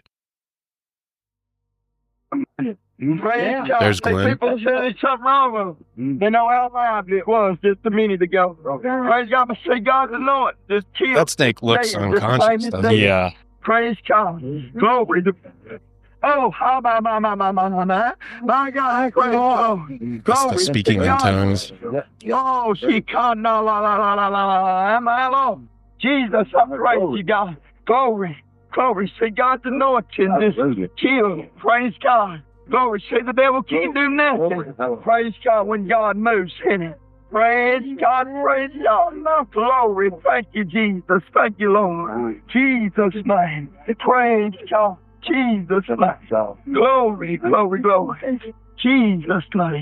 Yeah. There's Glenn. People say there's something wrong with them. They know how loud it was just a minute ago. Praise God, but say God's anointed. Just kill. That snake looks David, unconscious, doesn't it? Yeah. Praise God. Glory to Oh, how my my my my my my my God, oh, That's the speaking in tongues. Oh, she can't la la la la la la my Lord. Jesus, I praise you, God. Glory, glory. Say God's anointing just kill. Praise God. Glory. Say the devil can't do nothing. Praise God when God moves in it. Praise God, praise God. Glory. Thank you, Jesus. Thank you, Lord. Jesus' name. Praise God. Jesus' name. Glory, glory, glory. Jesus' name.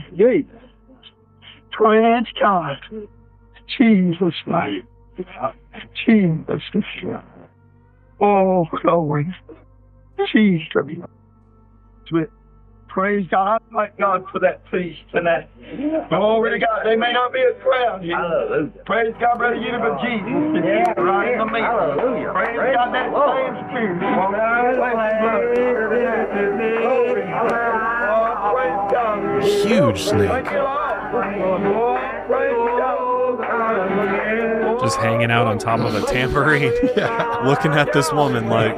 Praise God. Jesus' name. Jesus' name. Oh, glory. Jesus. Praise God. I thank God for that feast tonight. Glory to God. They may not be a crowd here. Hallelujah. Praise God, Brother Unit, but Jesus is here right in the middle. Hallelujah. Praise, Praise God, that same spirit. Oh, praise God. Huge snake. Thank you, Lord. Praise God. Just hanging out on top of a tambourine, yeah. Looking at this woman like...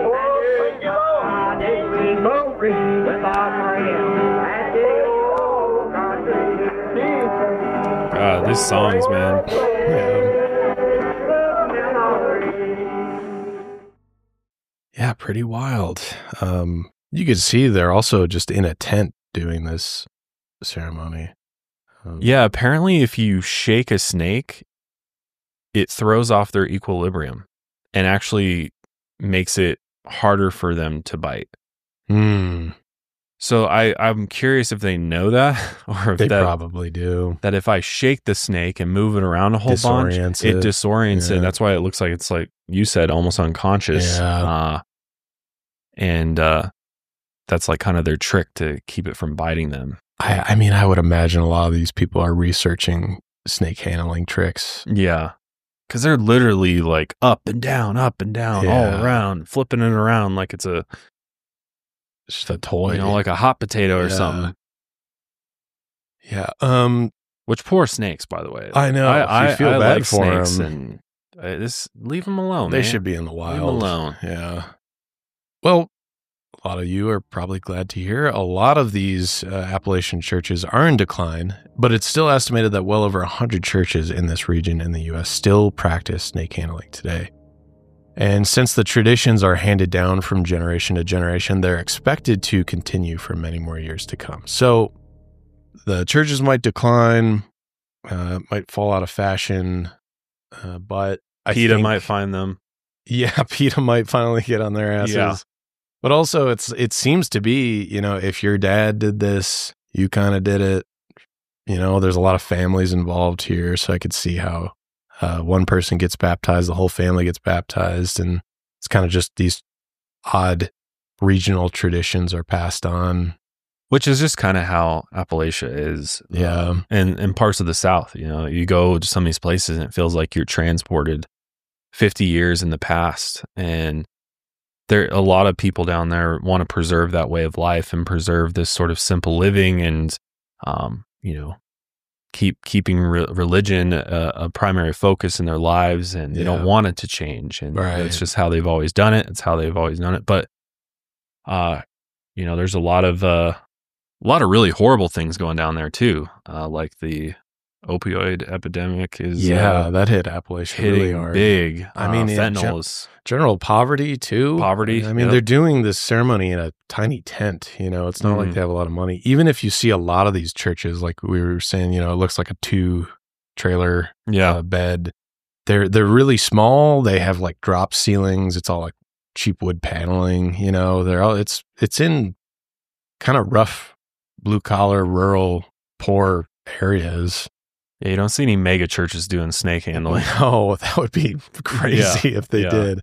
God, these songs, man. Yeah, yeah, pretty wild. Um, you could see they're also just in a tent doing this. ceremony. Um, Yeah, apparently if you shake a snake, it throws off their equilibrium and actually makes it harder for them to bite. Hmm. So I, I'm curious if they know that, or if They that, probably do. that if I shake the snake and move it around a whole bunch, Disorients it it. disorients Yeah. it. That's why it looks like it's like you said, almost unconscious. Yeah. Uh, and uh, that's like kind of their trick to keep it from biting them. I, I mean, I would imagine a lot of these people are researching snake handling tricks. Yeah. Because they're literally like up and down, up and down, Yeah. all around, flipping it around like it's a, Just a toy. you know, like a hot potato or Yeah. something. Yeah. Um. Which poor snakes, by the way. I know. I, You I feel I bad like for snakes, 'em. and uh, this leave them alone. They man. should be in the wild. Leave 'em alone. Yeah. Well, a lot of you are probably glad to hear a lot of these uh, Appalachian churches are in decline, but it's still estimated that well over one hundred churches in this region in the U S still practice snake handling today. And since the traditions are handed down from generation to generation, they're expected to continue for many more years to come. So the churches might decline, uh, might fall out of fashion, uh, but I PETA think, might find them. yeah, PETA might finally get on their asses. Yeah. But also, it's it seems to be, you know, if your dad did this, you kind of did it. You know, there's a lot of families involved here, so I could see how uh, one person gets baptized, the whole family gets baptized, and it's kind of just these odd regional traditions are passed on. Which is just kind of how Appalachia is. Yeah. Um, and, and parts of the South, you know, you go to some of these places and it feels like you're transported fifty years in the past. And there, a lot of people down there want to preserve that way of life and preserve this sort of simple living and, um, you know, keep keeping re- religion a, a primary focus in their lives, and they Yeah. don't want it to change. And Right. it's just how they've always done it. It's how they've always done it. But, uh, you know, there's a lot of, uh, a lot of really horrible things going down there too. Uh, like the opioid epidemic is, Yeah, uh, that hit Appalachia hitting really hard. big. I Uh, mean, in fentanyl gen- is general poverty too. Poverty, I mean, yep. they're doing this ceremony in a tiny tent. You know, it's not like Mhm. they have a lot of money. Even if you see a lot of these churches, like we were saying, you know, it looks like a two trailer yeah. uh, bed. They're they're really small. They have like drop ceilings. It's all like cheap wood paneling. You know, they're all it's it's in kind of rough, blue collar, rural, poor areas. Yeah, you don't see any mega churches doing snake handling. Oh, that would be crazy if they yeah. did.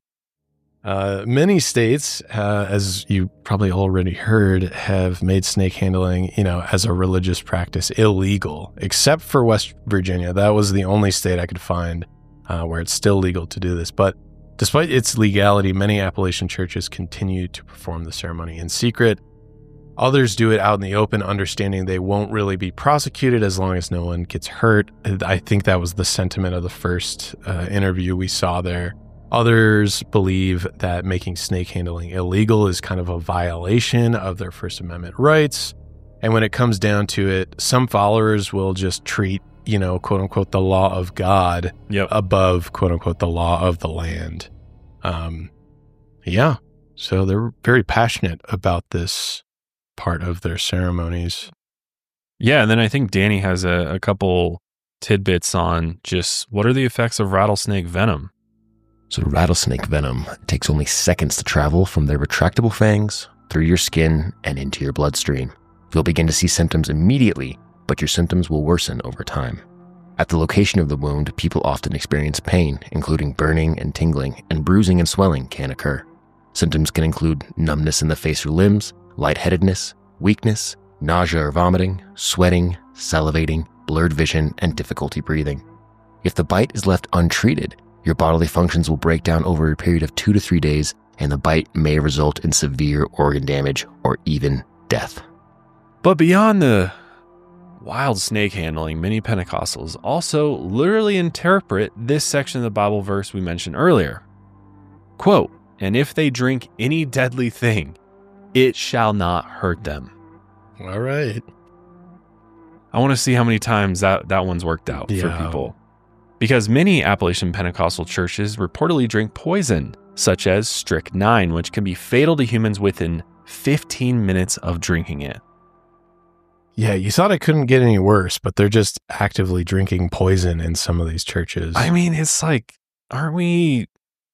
Uh, many states, uh, as you probably already heard, have made snake handling, you know, as a religious practice illegal, except for West Virginia. That was the only state I could find uh, where it's still legal to do this. But despite its legality, many Appalachian churches continue to perform the ceremony in secret. Others do it out in the open, understanding they won't really be prosecuted as long as no one gets hurt. I think that was the sentiment of the first uh, interview we saw there. Others believe that making snake handling illegal is kind of a violation of their First Amendment rights. And when it comes down to it, some followers will just treat, you know, quote unquote, the law of God Yep. above, quote unquote, the law of the land. Um, yeah. So they're very passionate about this part of their ceremonies. Yeah, and then I think Danny has a, a couple tidbits on just what are the effects of rattlesnake venom. So rattlesnake venom takes only seconds to travel from their retractable fangs through your skin and into your bloodstream. You'll begin to see symptoms immediately, but your symptoms will worsen over time. At the location of the wound, people often experience pain, including burning and tingling, and bruising and swelling can occur. Symptoms can include numbness in the face or limbs, lightheadedness, weakness, nausea or vomiting, sweating, salivating, blurred vision, and difficulty breathing. If the bite is left untreated, your bodily functions will break down over a period of two to three days, and the bite may result in severe organ damage or even death. But beyond the wild snake handling, many Pentecostals also literally interpret this section of the Bible verse we mentioned earlier. Quote, "And if they drink any deadly thing, it shall not hurt them." All right. I want to see how many times that, that one's worked out Yeah. for people. Because many Appalachian Pentecostal churches reportedly drink poison, such as strychnine, which can be fatal to humans within fifteen minutes of drinking it. Yeah, you thought it couldn't get any worse, but they're just actively drinking poison in some of these churches. I mean, it's like, aren't we?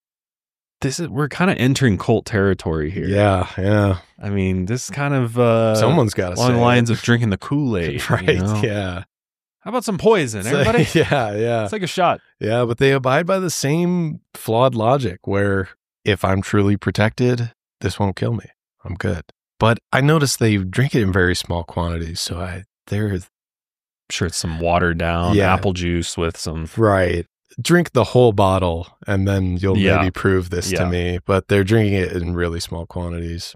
This is we're kind of entering cult territory here. Yeah, yeah. I mean, this kind of uh, someone's got to say along the lines it. of drinking the Kool-Aid, right? You know? Yeah. How about some poison, So, everybody? yeah, yeah. Let's take a shot. Yeah, but they abide by the same flawed logic where if I'm truly protected, this won't kill me. I'm good. But I noticed they drink it in very small quantities, so I they're I'm sure it's some watered down Yeah. apple juice with some right. Drink the whole bottle and then you'll Yeah. maybe prove this Yeah. to me. But they're drinking it in really small quantities.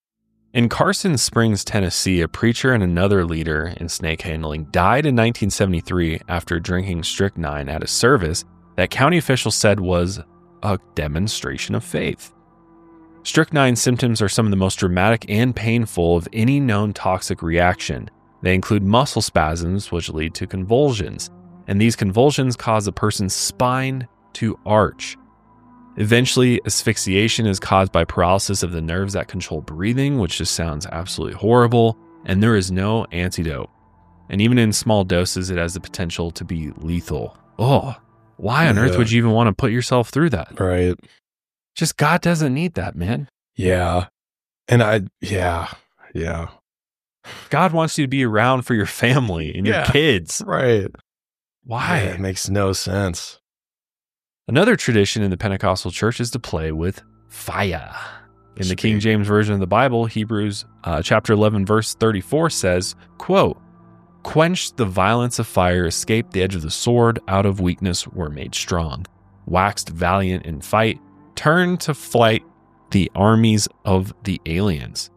In Carson Springs, Tennessee, a preacher and another leader in snake handling died in nineteen seventy-three after drinking strychnine at a service that county officials said was a demonstration of faith. Strychnine symptoms are some of the most dramatic and painful of any known toxic reaction. They include muscle spasms, which lead to convulsions, and these convulsions cause a person's spine to arch. Eventually, asphyxiation is caused by paralysis of the nerves that control breathing, which just sounds absolutely horrible, and there is no antidote. And even in small doses, it has the potential to be lethal. Oh, why on earth Yeah. would you even want to put yourself through that? Right. Just God doesn't need that, man. Yeah. And I, yeah, yeah. God wants you to be around for your family and your Yeah. kids. Right. Why? Yeah, it makes no sense. Another tradition in the Pentecostal church is to play with fire. In the King Sweet. James Version of the Bible, Hebrews uh, chapter eleven, verse thirty-four says, quote, "Quenched the violence of fire, escaped the edge of the sword, out of weakness were made strong, waxed valiant in fight, turned to flight the armies of the aliens."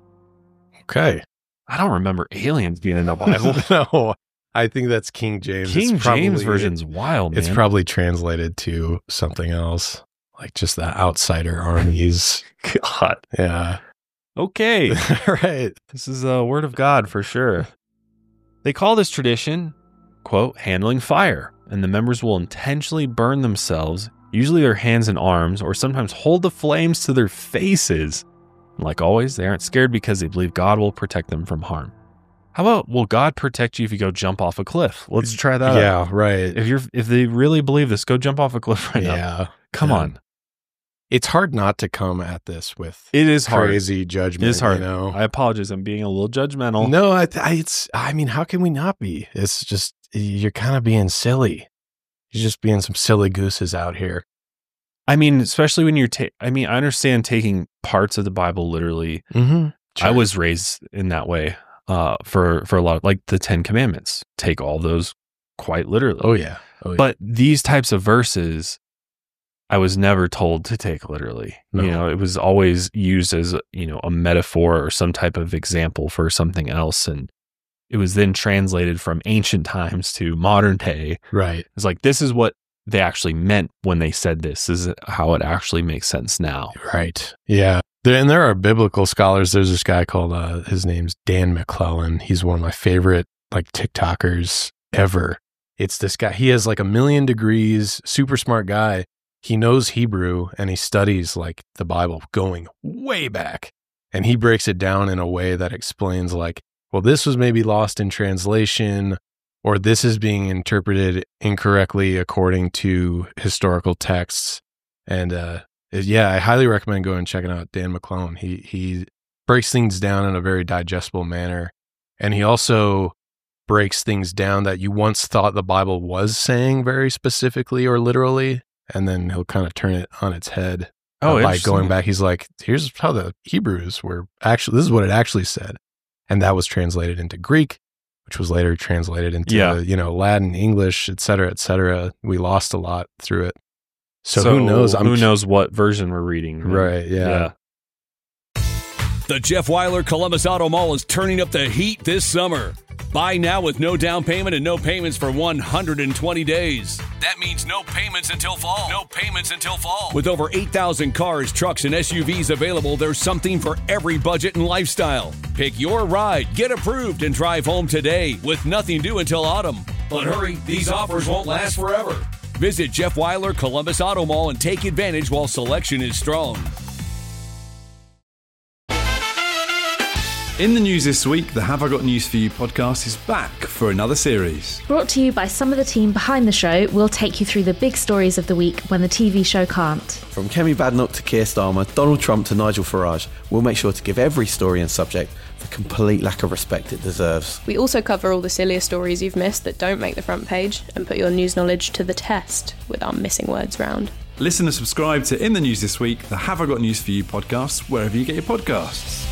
Okay. I don't remember aliens being in the Bible. No, I think that's King James. King It's probably- James Version's wild, man. It's probably translated to something else, like just the outsider armies. God. Yeah. Okay. Right. This is a word of God for sure. They call this tradition, quote, handling fire, and the members will intentionally burn themselves, usually their hands and arms, or sometimes hold the flames to their faces. Like always, they aren't scared because they believe God will protect them from harm. How about, will God protect you if you go jump off a cliff? Let's try that Yeah, out. right. If you're if they really believe this, go jump off a cliff right now. Yeah. Come Yeah. on. It's hard not to come at this with It is hard. crazy judgment. It is hard. You know? I apologize. I'm being a little judgmental. No, I, I, it's, I mean, how can we not be? It's just, you're kind of being silly. You're just being some silly gooses out here. I mean, especially when you're, ta- I mean, I understand taking parts of the Bible literally. Mm-hmm. I was raised in that way uh, for, for a lot of, like the Ten Commandments. Take all those quite literally. Oh, yeah. Oh, yeah. But these types of verses, I was never told to take literally. No. You know, it was always used as, you know, a metaphor or some type of example for something else. And it was then translated from ancient times to modern day. Right. It's like, this is what they actually meant when they said this. This is how it actually makes sense now. Right. Yeah. There, and there are biblical scholars. There's this guy called, uh, his name's Dan McClellan. He's one of my favorite, like, TikTokers ever. It's this guy. He has like a million degrees, super smart guy. He knows Hebrew and he studies like the Bible going way back. And he breaks it down in a way that explains like, well, this was maybe lost in translation, or this is being interpreted incorrectly according to historical texts. And uh, yeah, I highly recommend going and checking out Dan McClellan. He he breaks things down in a very digestible manner. And he also breaks things down that you once thought the Bible was saying very specifically or literally. And then he'll kind of turn it on its head. Oh, uh, by interesting. going back. He's like, here's how the Hebrews were actually, this is what it actually said. And that was translated into Greek, which was later translated into, Yeah. you know, Latin, English, et cetera, et cetera. We lost a lot through it. So, who knows? who knows what version we're reading? Right, yeah. The Jeff Weiler Columbus Auto Mall is turning up the heat this summer. Buy now with no down payment and no payments for one hundred twenty days. That means no payments until fall. No payments until fall. With over eight thousand cars, trucks, and S U Vs available, there's something for every budget and lifestyle. Pick your ride, get approved, and drive home today with nothing due until autumn. But hurry, these offers won't last forever. Visit Jeff Weiler Columbus Auto Mall and take advantage while selection is strong. In the news this week, the Have I Got News For You podcast is back for another series. Brought to you by some of the team behind the show, we'll take you through the big stories of the week when the T V show can't. From Kemi Badenoch to Keir Starmer, Donald Trump to Nigel Farage, we'll make sure to give every story and subject the complete lack of respect it deserves. We also cover all the sillier stories you've missed that don't make the front page and put your news knowledge to the test with our missing words round. Listen and subscribe to In the News This Week, the Have I Got News For You podcast, wherever you get your podcasts.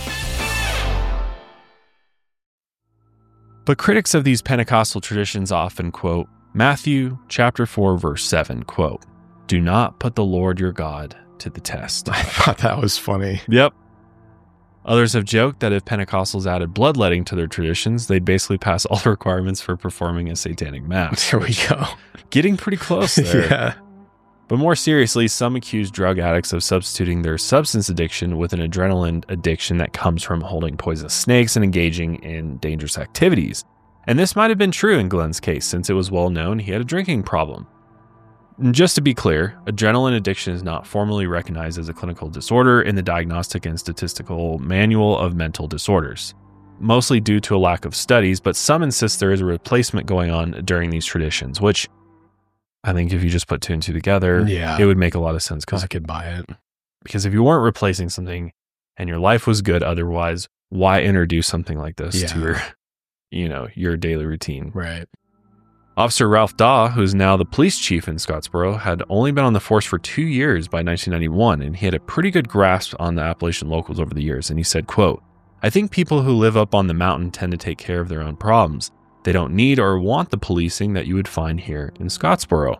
But critics of these Pentecostal traditions often quote Matthew chapter four, verse seven, quote, "Do not put the Lord your God to the test." I thought that was funny. Yep. Others have joked that if Pentecostals added bloodletting to their traditions, they'd basically pass all the requirements for performing a satanic mass. There we go. Getting pretty close there. Yeah. But more seriously, some accuse drug addicts of substituting their substance addiction with an adrenaline addiction that comes from holding poisonous snakes and engaging in dangerous activities. And this might have been true in Glenn's case, since it was well known he had a drinking problem. And just to be clear, adrenaline addiction is not formally recognized as a clinical disorder in the Diagnostic and Statistical Manual of Mental Disorders, mostly due to a lack of studies, but some insist there is a replacement going on during these traditions, which I think if you just put two and two together, yeah. it would make a lot of sense. I could buy it. Because if you weren't replacing something and your life was good otherwise, why introduce something like this Yeah. to your, you know, your daily routine? Right. Officer Ralph Daw, who's now the police chief in Scottsboro, had only been on the force for two years by nineteen ninety-one, and he had a pretty good grasp on the Appalachian locals over the years. And he said, quote, "I think people who live up on the mountain tend to take care of their own problems. They don't need or want the policing that you would find here in Scottsboro."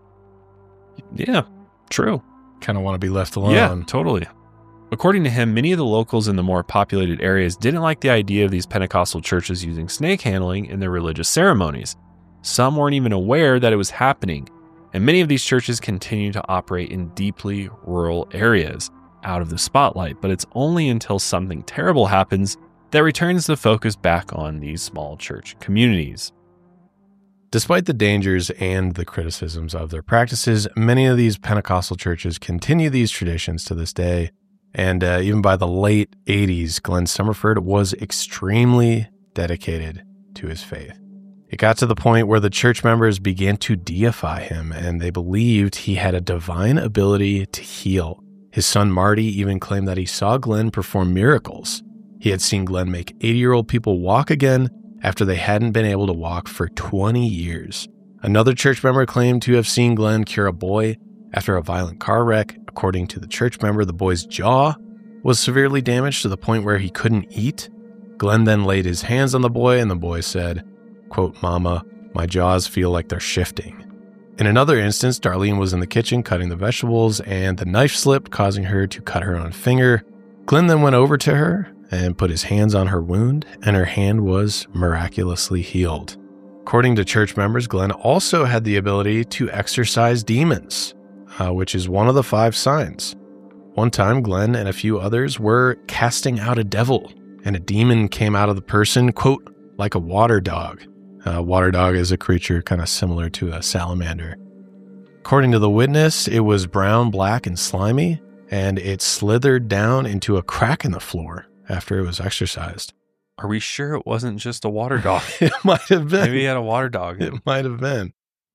Yeah, true. Kind of want to be left alone. Yeah, totally. According to him, many of the locals in the more populated areas didn't like the idea of these Pentecostal churches using snake handling in their religious ceremonies. Some weren't even aware that it was happening, and many of these churches continue to operate in deeply rural areas, out of the spotlight, but it's only until something terrible happens that returns the focus back on these small church communities. Despite the dangers and the criticisms of their practices, many of these Pentecostal churches continue these traditions to this day. And uh, even by the late eighties, Glenn Summerford was extremely dedicated to his faith. It got to the point where the church members began to deify him, and they believed he had a divine ability to heal. His son Marty even claimed that he saw Glenn perform miracles. He had seen Glenn make eighty-year-old people walk again after they hadn't been able to walk for twenty years. Another church member claimed to have seen Glenn cure a boy after a violent car wreck. According to the church member, the boy's jaw was severely damaged to the point where he couldn't eat. Glenn then laid his hands on the boy, and the boy said, quote, "Mama, my jaws feel like they're shifting." In another instance, Darlene was in the kitchen cutting the vegetables, and the knife slipped, causing her to cut her own finger. Glenn then went over to her and put his hands on her wound, and her hand was miraculously healed. According to church members, Glenn also had the ability to exorcise demons, uh, which is one of the five signs. One time, Glenn and a few others were casting out a devil, and a demon came out of the person, quote, like a water dog. A water dog is a creature kind of similar to a salamander. According to the witness, it was brown, black, and slimy, and it slithered down into a crack in the floor after it was exorcised. Are we sure it wasn't just a water dog? It might have been. Maybe he had a water dog. It might have been.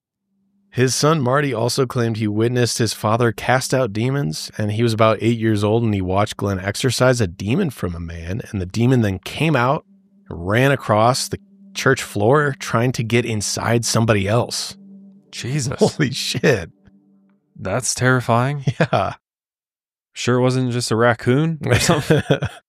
His son Marty also claimed he witnessed his father cast out demons, and he was about eight years old, and he watched Glenn exorcise a demon from a man, and the demon then came out, ran across the church floor, trying to get inside somebody else. Jesus. Holy shit. That's terrifying. Yeah. Sure it wasn't just a raccoon or something?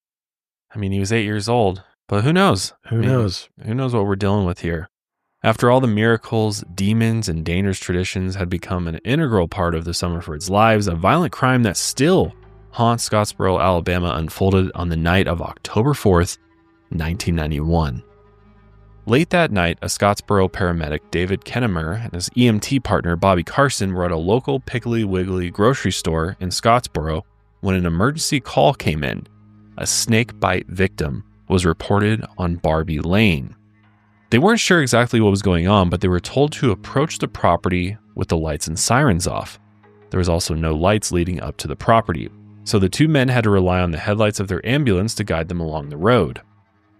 I mean, he was eight years old, but who knows? Who I mean, knows? Who knows what we're dealing with here? After all the miracles, demons, and dangerous traditions had become an integral part of the Summerfords' lives, a violent crime that still haunts Scottsboro, Alabama, unfolded on the night of October fourth, nineteen ninety-one. Late that night, a Scottsboro paramedic, David Kennemer, and his E M T partner, Bobby Carson, were at a local Piggly Wiggly grocery store in Scottsboro when an emergency call came in. A snake bite victim was reported on Barbie Lane. They weren't sure exactly what was going on, but they were told to approach the property with the lights and sirens off. There was also no lights leading up to the property, so the two men had to rely on the headlights of their ambulance to guide them along the road.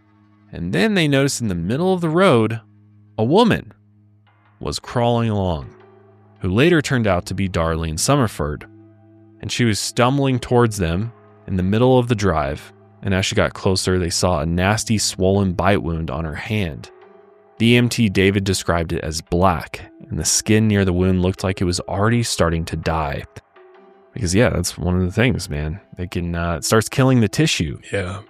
And then they noticed in the middle of the road, a woman was crawling along, who later turned out to be Darlene Summerford. And she was stumbling towards them in the middle of the drive, and as she got closer, they saw a nasty swollen bite wound on her hand. The E M T David described it as black, and the skin near the wound looked like it was already starting to die. Because yeah, that's one of the things, man. They can, uh, it starts killing the tissue. Yeah.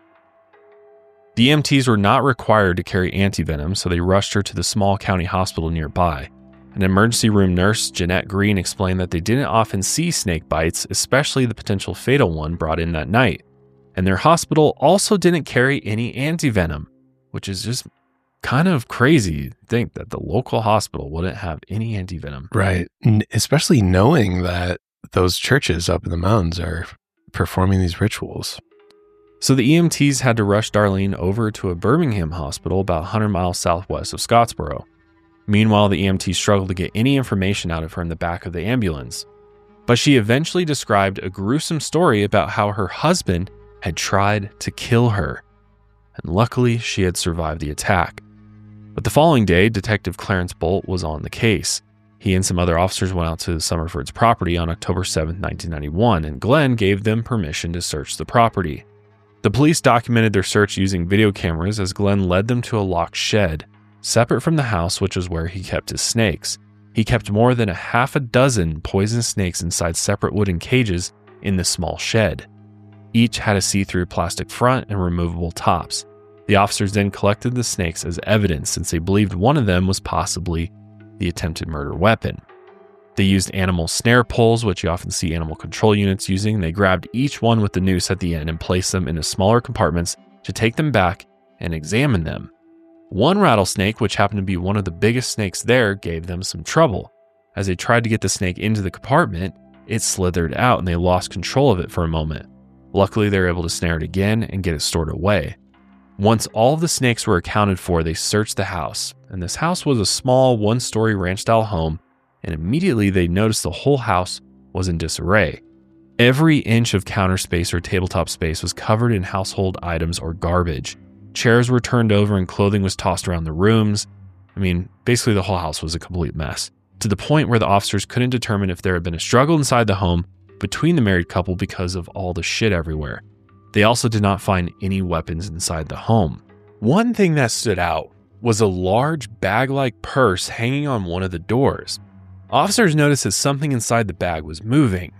The E M Ts were not required to carry antivenom, so they rushed her to the small county hospital nearby. An emergency room nurse, Jeanette Green, explained that they didn't often see snake bites, especially the potential fatal one brought in that night. And their hospital also didn't carry any antivenom, which is just kind of crazy to think that the local hospital wouldn't have any antivenom. Right. N- especially knowing that those churches up in the mountains are performing these rituals. So the E M Ts had to rush Darlene over to a Birmingham hospital about one hundred miles southwest of Scottsboro. Meanwhile, the E M Ts struggled to get any information out of her in the back of the ambulance. But she eventually described a gruesome story about how her husband had tried to kill her. And luckily, she had survived the attack. But the following day, Detective Clarence Bolt was on the case. He and some other officers went out to Summerford's property on October seventh, nineteen ninety-one, and Glenn gave them permission to search the property. The police documented their search using video cameras as Glenn led them to a locked shed, separate from the house, which was where he kept his snakes. He kept more than a half a dozen poison snakes inside separate wooden cages in the small shed. Each had a see-through plastic front and removable tops. The officers then collected the snakes as evidence since they believed one of them was possibly the attempted murder weapon. They used animal snare poles, which you often see animal control units using. They grabbed each one with the noose at the end and placed them into smaller compartments to take them back and examine them. One rattlesnake, which happened to be one of the biggest snakes there, gave them some trouble. As they tried to get the snake into the compartment, it slithered out and they lost control of it for a moment. Luckily, they were able to snare it again and get it stored away. Once all of the snakes were accounted for, they searched the house. And this house was a small one-story ranch-style home, and immediately they noticed the whole house was in disarray. Every inch of counter space or tabletop space was covered in household items or garbage. Chairs were turned over and clothing was tossed around the rooms. I mean, basically the whole house was a complete mess, to the point where the officers couldn't determine if there had been a struggle inside the home between the married couple because of all the shit everywhere. They also did not find any weapons inside the home. One thing that stood out was a large bag-like purse hanging on one of the doors. Officers noticed that something inside the bag was moving.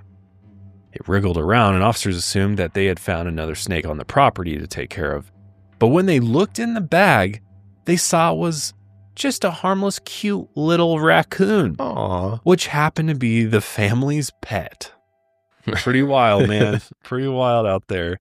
It wriggled around, and officers assumed that they had found another snake on the property to take care of. But when they looked in the bag, they saw it was just a harmless, cute little raccoon. Aww. Which happened to be the family's pet. Pretty wild, man. Pretty wild out there.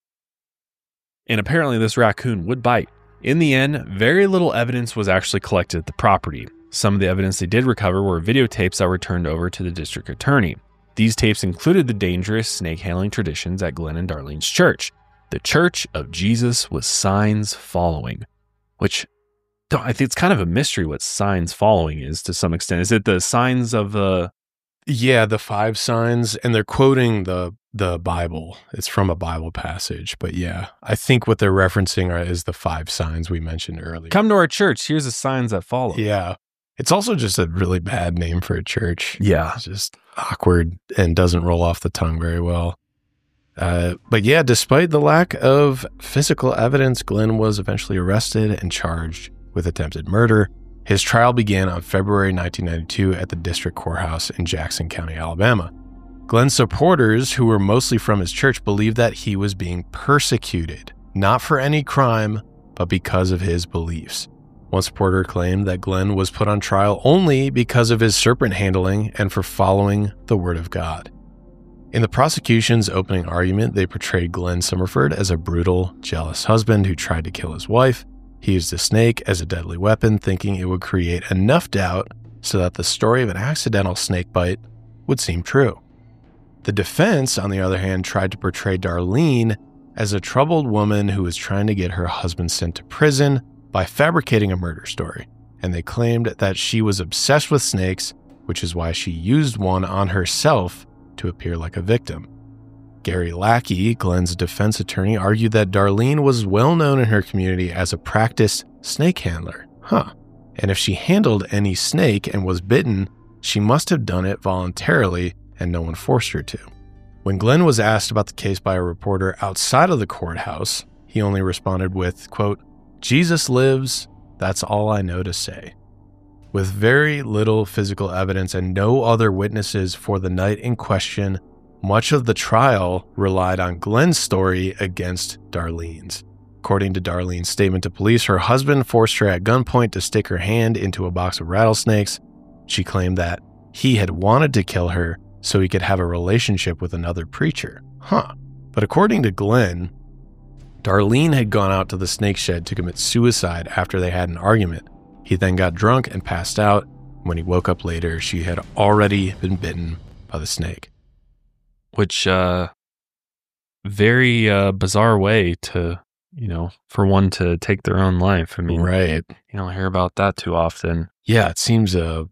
And apparently this raccoon would bite. In the end, very little evidence was actually collected at the property. Some of the evidence they did recover were videotapes that were turned over to the district attorney. These tapes included the dangerous snake handling traditions at Glenn and Darlene's church, the Church of Jesus with Signs Following, which I think it's kind of a mystery what signs following is to some extent. Is it the signs of the... Yeah, the five signs, and they're quoting the the Bible. It's from a Bible passage, but yeah, I think what they're referencing are, is the five signs we mentioned earlier. Come to our church. Here's the signs that follow. Yeah. It's also just a really bad name for a church. Yeah. It's just awkward and doesn't roll off the tongue very well. Uh, but yeah, despite the lack of physical evidence, Glenn was eventually arrested and charged with attempted murder. His trial began on February nineteen ninety-two at the district courthouse in Jackson County, Alabama. Glenn's supporters, who were mostly from his church, believed that he was being persecuted, not for any crime, but because of his beliefs. One supporter claimed that Glenn was put on trial only because of his serpent handling and for following the word of God. In the prosecution's opening argument, they portrayed Glenn Summerford as a brutal, jealous husband who tried to kill his wife. He used a snake as a deadly weapon, thinking it would create enough doubt so that the story of an accidental snake bite would seem true. The defense, on the other hand, tried to portray Darlene as a troubled woman who was trying to get her husband sent to prison by fabricating a murder story, and they claimed that she was obsessed with snakes, which is why she used one on herself to appear like a victim. Gary Lackey, Glenn's defense attorney, argued that Darlene was well known in her community as a practiced snake handler. Huh. And if she handled any snake and was bitten, she must have done it voluntarily and no one forced her to. When Glenn was asked about the case by a reporter outside of the courthouse, he only responded with, quote, "Jesus lives, that's all I know to say." With very little physical evidence and no other witnesses for the night in question, much of the trial relied on Glenn's story against Darlene's. According to Darlene's statement to police, her husband forced her at gunpoint to stick her hand into a box of rattlesnakes. She claimed that he had wanted to kill her so he could have a relationship with another preacher. Huh. But according to Glenn, Darlene had gone out to the snake shed to commit suicide after they had an argument. He then got drunk and passed out. When he woke up later, she had already been bitten by the snake. Which, uh, very uh, bizarre way to, you know, for one to take their own life. I mean, right. You don't hear about that too often. Yeah, it seems uh,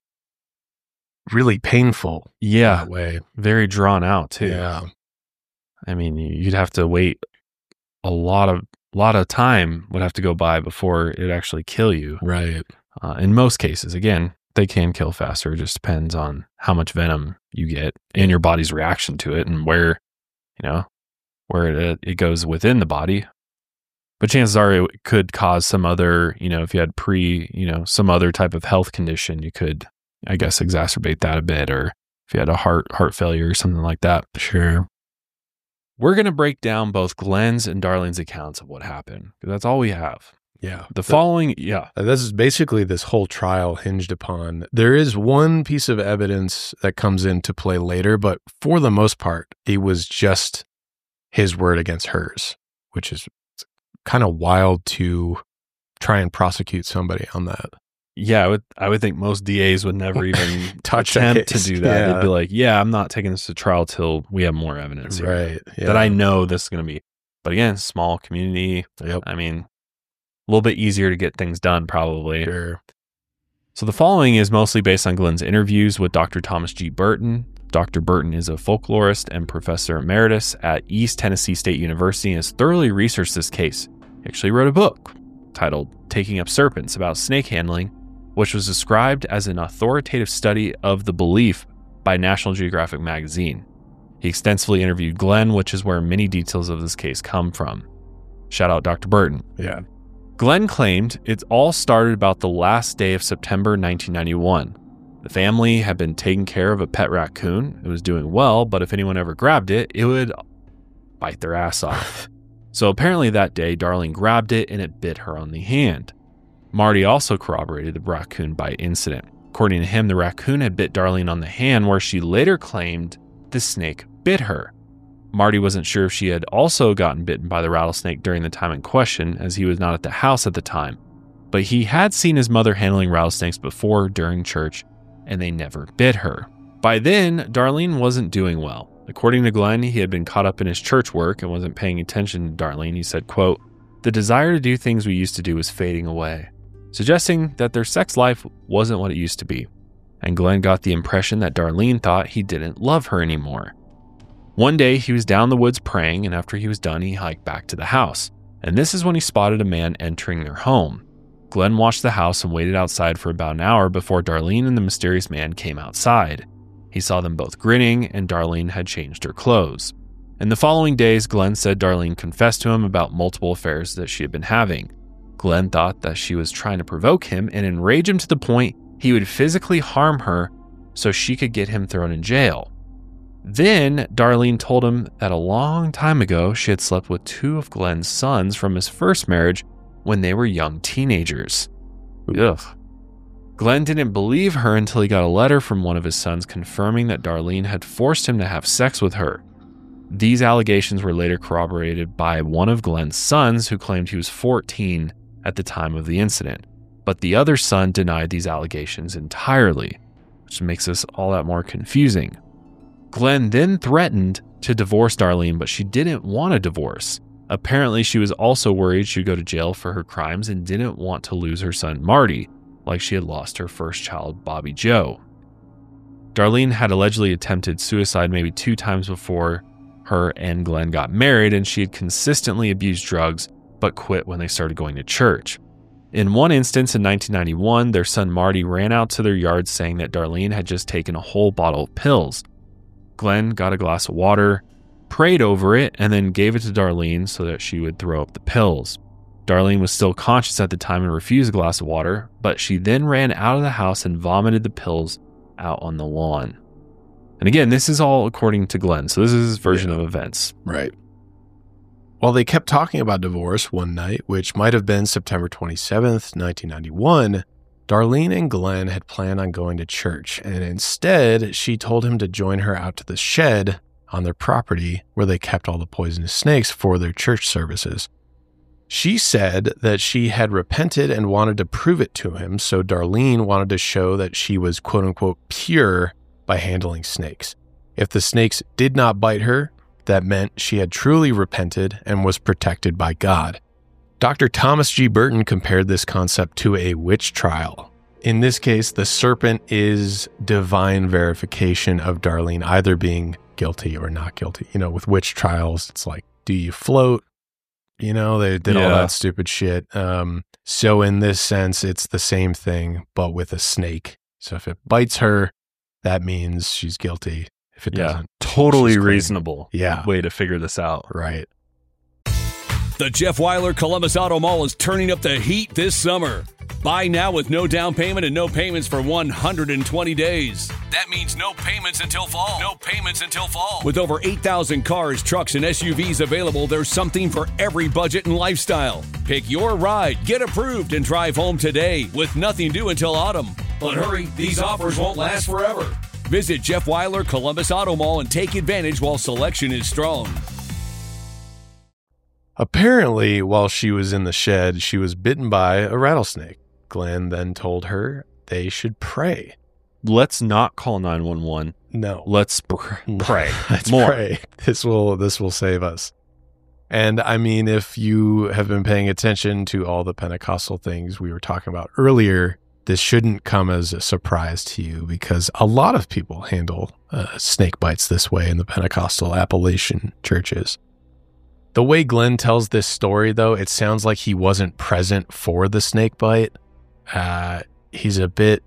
really painful. Yeah. That way. Very drawn out too. Yeah. I mean, you'd have to wait a lot of lot of time would have to go by before it actually kill you. Right. Uh, in most cases, again, they can kill faster. It just depends on how much venom you get and your body's reaction to it and where, you know, where it, it goes within the body. But chances are it could cause some other, you know, if you had pre, you know, some other type of health condition, you could, I guess, exacerbate that a bit. Or if you had a heart, heart failure or something like that. Sure. We're going to break down both Glenn's and Darlene's accounts of what happened. That's all we have. Yeah. The following, yeah. This is basically this whole trial hinged upon. There is one piece of evidence that comes into play later, but for the most part, it was just his word against hers, which is kind of wild to try and prosecute somebody on that. Yeah, I would, I would think most D As would never even touch attempt to do that. Yeah. They'd be like, yeah, I'm not taking this to trial till we have more evidence here, right? Yeah. That I know this is going to be. But again, small community. Yep. I mean, a little bit easier to get things done, probably. Sure. So the following is mostly based on Glenn's interviews with Doctor Thomas G. Burton. Doctor Burton is a folklorist and professor emeritus at East Tennessee State University and has thoroughly researched this case. He actually wrote a book titled Taking Up Serpents about snake handling, which was described as an authoritative study of the belief by National Geographic magazine. He extensively interviewed Glenn, which is where many details of this case come from. Shout out Doctor Burton. Yeah. Glenn claimed it all started about the last day of September nineteen ninety-one. The family had been taking care of a pet raccoon. It was doing well, but if anyone ever grabbed it, it would bite their ass off. So apparently that day, Darlene grabbed it and it bit her on the hand. Marty also corroborated the raccoon bite incident. According to him, the raccoon had bit Darlene on the hand, where she later claimed the snake bit her. Marty wasn't sure if she had also gotten bitten by the rattlesnake during the time in question, as he was not at the house at the time. But he had seen his mother handling rattlesnakes before during church, and they never bit her. By then, Darlene wasn't doing well. According to Glenn, he had been caught up in his church work and wasn't paying attention to Darlene. He said, quote, "The desire to do things we used to do was fading away," suggesting that their sex life wasn't what it used to be. And Glenn got the impression that Darlene thought he didn't love her anymore. One day, he was down the woods praying, and after he was done, he hiked back to the house. And this is when he spotted a man entering their home. Glenn watched the house and waited outside for about an hour before Darlene and the mysterious man came outside. He saw them both grinning, and Darlene had changed her clothes. In the following days, Glenn said Darlene confessed to him about multiple affairs that she had been having. Glenn thought that she was trying to provoke him and enrage him to the point he would physically harm her so she could get him thrown in jail. Then Darlene told him that a long time ago she had slept with two of Glenn's sons from his first marriage when they were young teenagers. Ugh. Glenn didn't believe her until he got a letter from one of his sons confirming that Darlene had forced him to have sex with her. These allegations were later corroborated by one of Glenn's sons, who claimed he was fourteen at the time of the incident. But the other son denied these allegations entirely, which makes this all that more confusing. Glenn then threatened to divorce Darlene, but she didn't want a divorce. Apparently, she was also worried she'd go to jail for her crimes and didn't want to lose her son Marty, like she had lost her first child, Bobby Joe. Darlene had allegedly attempted suicide maybe two times before her and Glenn got married, and she had consistently abused drugs but quit when they started going to church. In one instance in nineteen ninety-one, their son Marty ran out to their yard saying that Darlene had just taken a whole bottle of pills. Glenn got a glass of water, prayed over it, and then gave it to Darlene so that she would throw up the pills. Darlene was still conscious at the time and refused a glass of water, but she then ran out of the house and vomited the pills out on the lawn. And again, this is all according to Glenn, so this is his version yeah. of events. Right. While they kept talking about divorce one night, which might have been September twenty-seventh, nineteen ninety-one, Darlene and Glenn had planned on going to church, and instead, she told him to join her out to the shed on their property where they kept all the poisonous snakes for their church services. She said that she had repented and wanted to prove it to him, so Darlene wanted to show that she was quote-unquote pure by handling snakes. If the snakes did not bite her, that meant she had truly repented and was protected by God. Doctor Thomas G. Burton compared this concept to a witch trial. In this case, the serpent is divine verification of Darlene either being guilty or not guilty. You know, with witch trials, it's like, do you float? You know, they did yeah. all that stupid shit. Um, so in this sense, it's the same thing, but with a snake. So if it bites her, that means she's guilty. If it yeah, doesn't, totally reasonable yeah. way to figure this out. Right. The Jeff Weiler Columbus Auto Mall is turning up the heat this summer. Buy now with no down payment and no payments for one hundred twenty days. That means no payments until fall. No payments until fall. With over eight thousand cars, trucks, and S U Vs available, there's something for every budget and lifestyle. Pick your ride, get approved, and drive home today with nothing due until autumn. But hurry, these offers won't last forever. Visit Jeff Weiler Columbus Auto Mall and take advantage while selection is strong. Apparently, while she was in the shed, she was bitten by a rattlesnake. Glenn then told her they should pray. Let's not call nine one one. No. Let's pr- pray. Let's More. pray. This will this will save us. And I mean, if you have been paying attention to all the Pentecostal things we were talking about earlier, this shouldn't come as a surprise to you because a lot of people handle uh, snake bites this way in the Pentecostal Appalachian churches. The way Glenn tells this story, though, it sounds like he wasn't present for the snake bite. Uh, he's a bit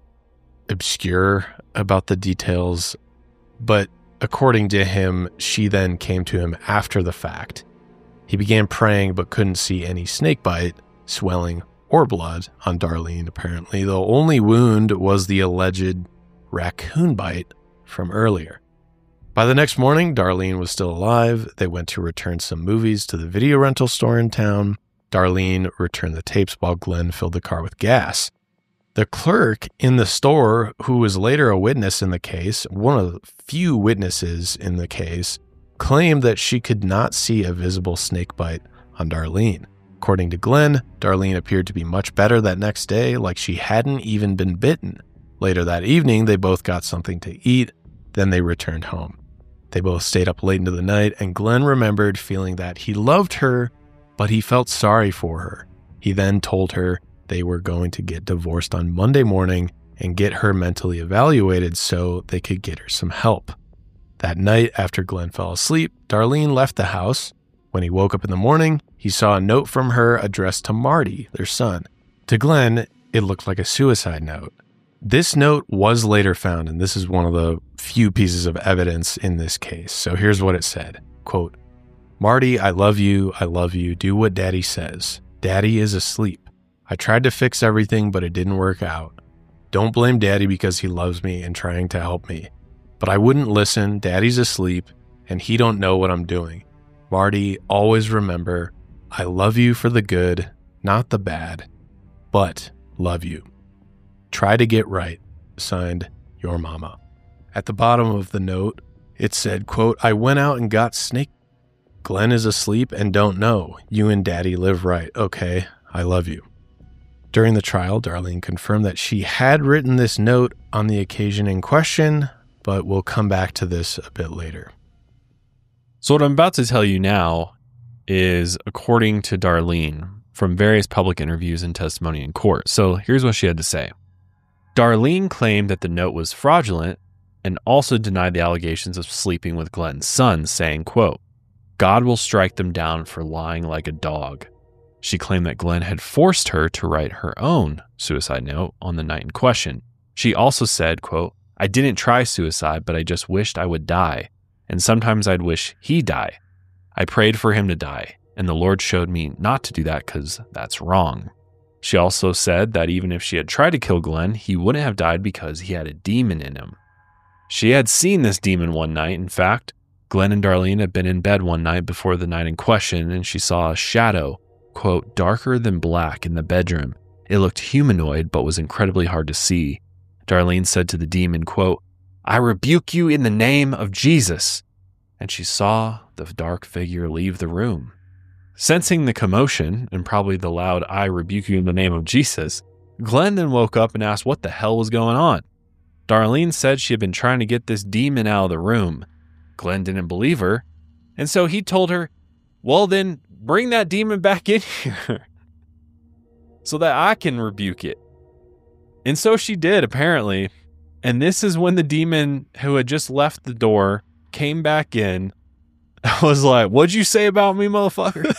obscure about the details, but according to him, she then came to him after the fact. He began praying but couldn't see any snake bite, swelling, or blood on Darlene, apparently. The only wound was the alleged raccoon bite from earlier. By the next morning, Darlene was still alive. They went to return some movies to the video rental store in town. Darlene returned the tapes while Glenn filled the car with gas. The clerk in the store, who was later a witness in the case, one of the few witnesses in the case, claimed that she could not see a visible snake bite on Darlene. According to Glenn, Darlene appeared to be much better that next day, like she hadn't even been bitten. Later that evening, they both got something to eat, then they returned home. They both stayed up late into the night, and Glenn remembered feeling that he loved her, but he felt sorry for her. He then told her they were going to get divorced on Monday morning and get her mentally evaluated so they could get her some help. That night, after Glenn fell asleep, Darlene left the house. When he woke up in the morning, he saw a note from her addressed to Marty, their son. To Glenn, it looked like a suicide note. This note was later found, and this is one of the few pieces of evidence in this case. So here's what it said. Quote, "Marty, I love you. I love you. Do what Daddy says. Daddy is asleep. I tried to fix everything, but it didn't work out. Don't blame Daddy because he loves me and trying to help me. But I wouldn't listen. Daddy's asleep, and he don't know what I'm doing. Marty, always remember, I love you for the good, not the bad, but love you. Try to get right. Signed, your mama." At the bottom of the note, it said, quote, "I went out and got snake. Glenn is asleep and don't know. You and Daddy live right. Okay, I love you." During the trial, Darlene confirmed that she had written this note on the occasion in question, but we'll come back to this a bit later. So what I'm about to tell you now is according to Darlene from various public interviews and testimony in court. So here's what she had to say. Darlene claimed that the note was fraudulent and also denied the allegations of sleeping with Glenn's son, saying, quote, God will strike them down for lying like a dog. She claimed that Glenn had forced her to write her own suicide note on the night in question. She also said, quote, I didn't try suicide, but I just wished I would die. And sometimes I'd wish he'd die. I prayed for him to die, and the Lord showed me not to do that because that's wrong. She also said that even if she had tried to kill Glenn, he wouldn't have died because he had a demon in him. She had seen this demon one night. In fact, Glenn and Darlene had been in bed one night before the night in question, and she saw a shadow, quote, darker than black in the bedroom. It looked humanoid, but was incredibly hard to see. Darlene said to the demon, quote, I rebuke you in the name of Jesus. And she saw the dark figure leave the room. Sensing the commotion, and probably the loud, I rebuke you in the name of Jesus, Glenn then woke up and asked what the hell was going on. Darlene said she had been trying to get this demon out of the room. Glenn didn't believe her, and so he told her, well then, bring that demon back in here so that I can rebuke it. And so she did, apparently. And this is when the demon who had just left the door came back in. I was like, what'd you say about me, motherfucker?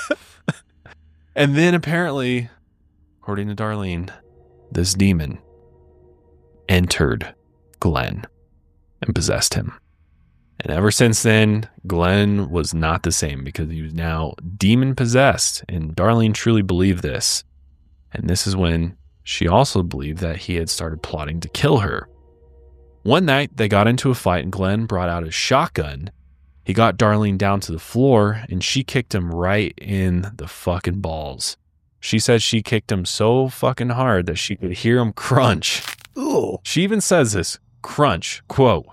And then apparently, according to Darlene, this demon entered Glenn and possessed him. And ever since then, Glenn was not the same because he was now demon possessed. And Darlene truly believed this. And this is when she also believed that he had started plotting to kill her. One night, they got into a fight and Glenn brought out his shotgun. He got Darlene down to the floor and she kicked him right in the fucking balls. She said she kicked him so fucking hard that she could hear him crunch. Ooh. She even says this, crunch, quote.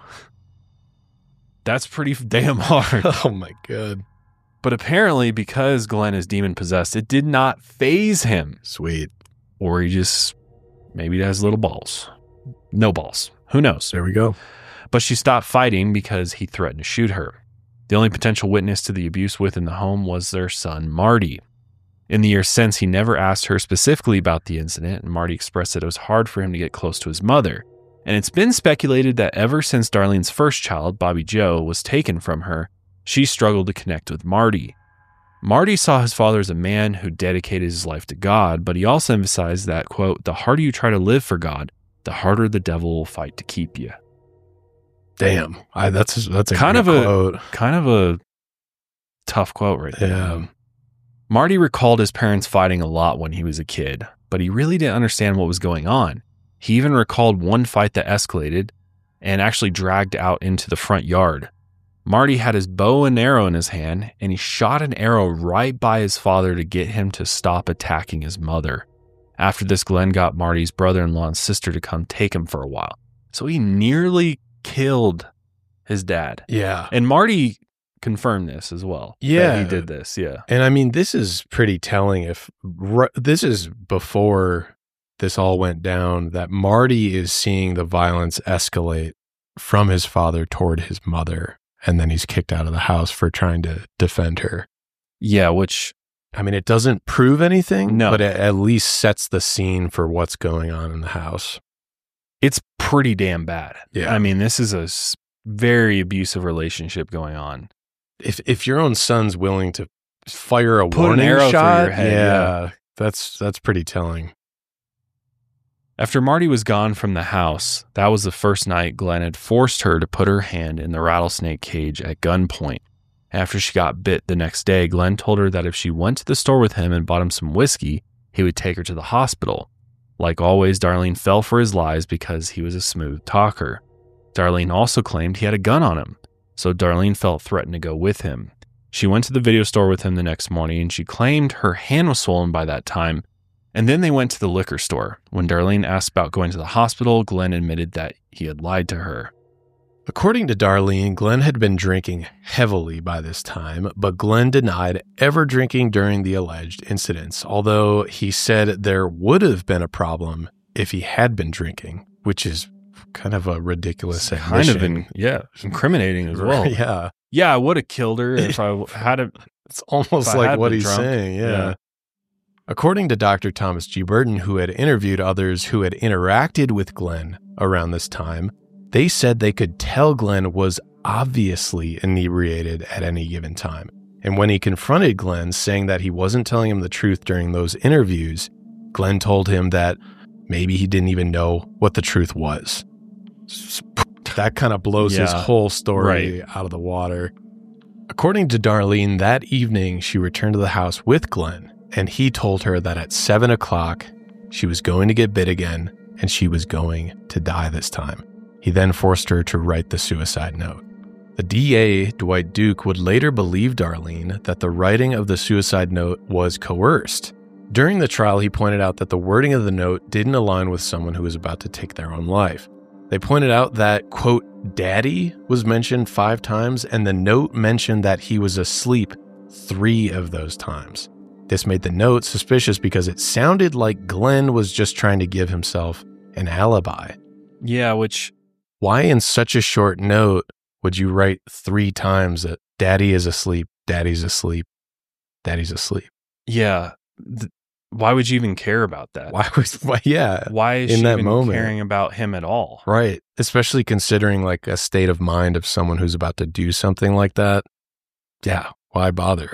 That's pretty damn hard. Oh my God. But apparently because Glenn is demon possessed, it did not faze him. Sweet. Or he just, maybe he has little balls. No balls. Who knows? There we go. But she stopped fighting because he threatened to shoot her. The only potential witness to the abuse within the home was their son, Marty. In the years since, he never asked her specifically about the incident, and Marty expressed that it was hard for him to get close to his mother. And it's been speculated that ever since Darlene's first child, Bobby Joe, was taken from her, she struggled to connect with Marty. Marty saw his father as a man who dedicated his life to God, but he also emphasized that, quote, the harder you try to live for God, the harder the devil will fight to keep you. Damn, I, that's that's a kind of quote. a kind of a tough quote right there. Yeah. Marty recalled his parents fighting a lot when he was a kid, but he really didn't understand what was going on. He even recalled one fight that escalated and actually dragged out into the front yard. Marty had his bow and arrow in his hand, and he shot an arrow right by his father to get him to stop attacking his mother. After this, Glenn got Marty's brother-in-law and sister to come take him for a while. So he nearly killed his dad. Yeah. And Marty confirmed this as well. Yeah. That he did this. Yeah. And I mean, this is pretty telling. If r- this is before this all went down, that Marty is seeing the violence escalate from his father toward his mother. And then he's kicked out of the house for trying to defend her. Yeah. Which, I mean, it doesn't prove anything, no, but it at least sets the scene for what's going on in the house. It's pretty damn bad. Yeah. I mean, this is a very abusive relationship going on. If if your own son's willing to fire a Put warning an arrow shot, through your head, yeah, yeah, that's that's pretty telling. After Marty was gone from the house, that was the first night Glenn had forced her to put her hand in the rattlesnake cage at gunpoint. After she got bit the next day, Glenn told her that if she went to the store with him and bought him some whiskey, he would take her to the hospital. Like always, Darlene fell for his lies because he was a smooth talker. Darlene also claimed he had a gun on him, so Darlene felt threatened to go with him. She went to the video store with him the next morning, and she claimed her hand was swollen by that time. And then they went to the liquor store. When Darlene asked about going to the hospital, Glenn admitted that he had lied to her. According to Darlene, Glenn had been drinking heavily by this time, but Glenn denied ever drinking during the alleged incidents, although he said there would have been a problem if he had been drinking, which is kind of a ridiculous admission. Kind of, in, yeah, incriminating as well. Yeah. Yeah, I would have killed her if I had a... It's almost like what he's drunk. saying, yeah. yeah. According to Doctor Thomas G. Burton, who had interviewed others who had interacted with Glenn around this time, they said they could tell Glenn was obviously inebriated at any given time. And when he confronted Glenn, saying that he wasn't telling him the truth during those interviews, Glenn told him that maybe he didn't even know what the truth was. That kind of blows Yeah, his whole story right. out of the water. According to Darlene, that evening she returned to the house with Glenn, and he told her that at seven o'clock she was going to get bit again, and she was going to die this time. He then forced her to write the suicide note. The D A, Dwight Duke, would later believe Darlene that the writing of the suicide note was coerced. During the trial, he pointed out that the wording of the note didn't align with someone who was about to take their own life. They pointed out that, quote, "Daddy" was mentioned five times, and the note mentioned that he was asleep three of those times. This made the note suspicious because it sounded like Glenn was just trying to give himself an alibi. Yeah, which... Why in such a short note would you write three times that Daddy is asleep, Daddy's asleep, Daddy's asleep? Yeah. Th- why would you even care about that? Why was, why, yeah. Why is in she that even moment. caring about him at all? Right. Especially considering like a state of mind of someone who's about to do something like that. Yeah. Why bother?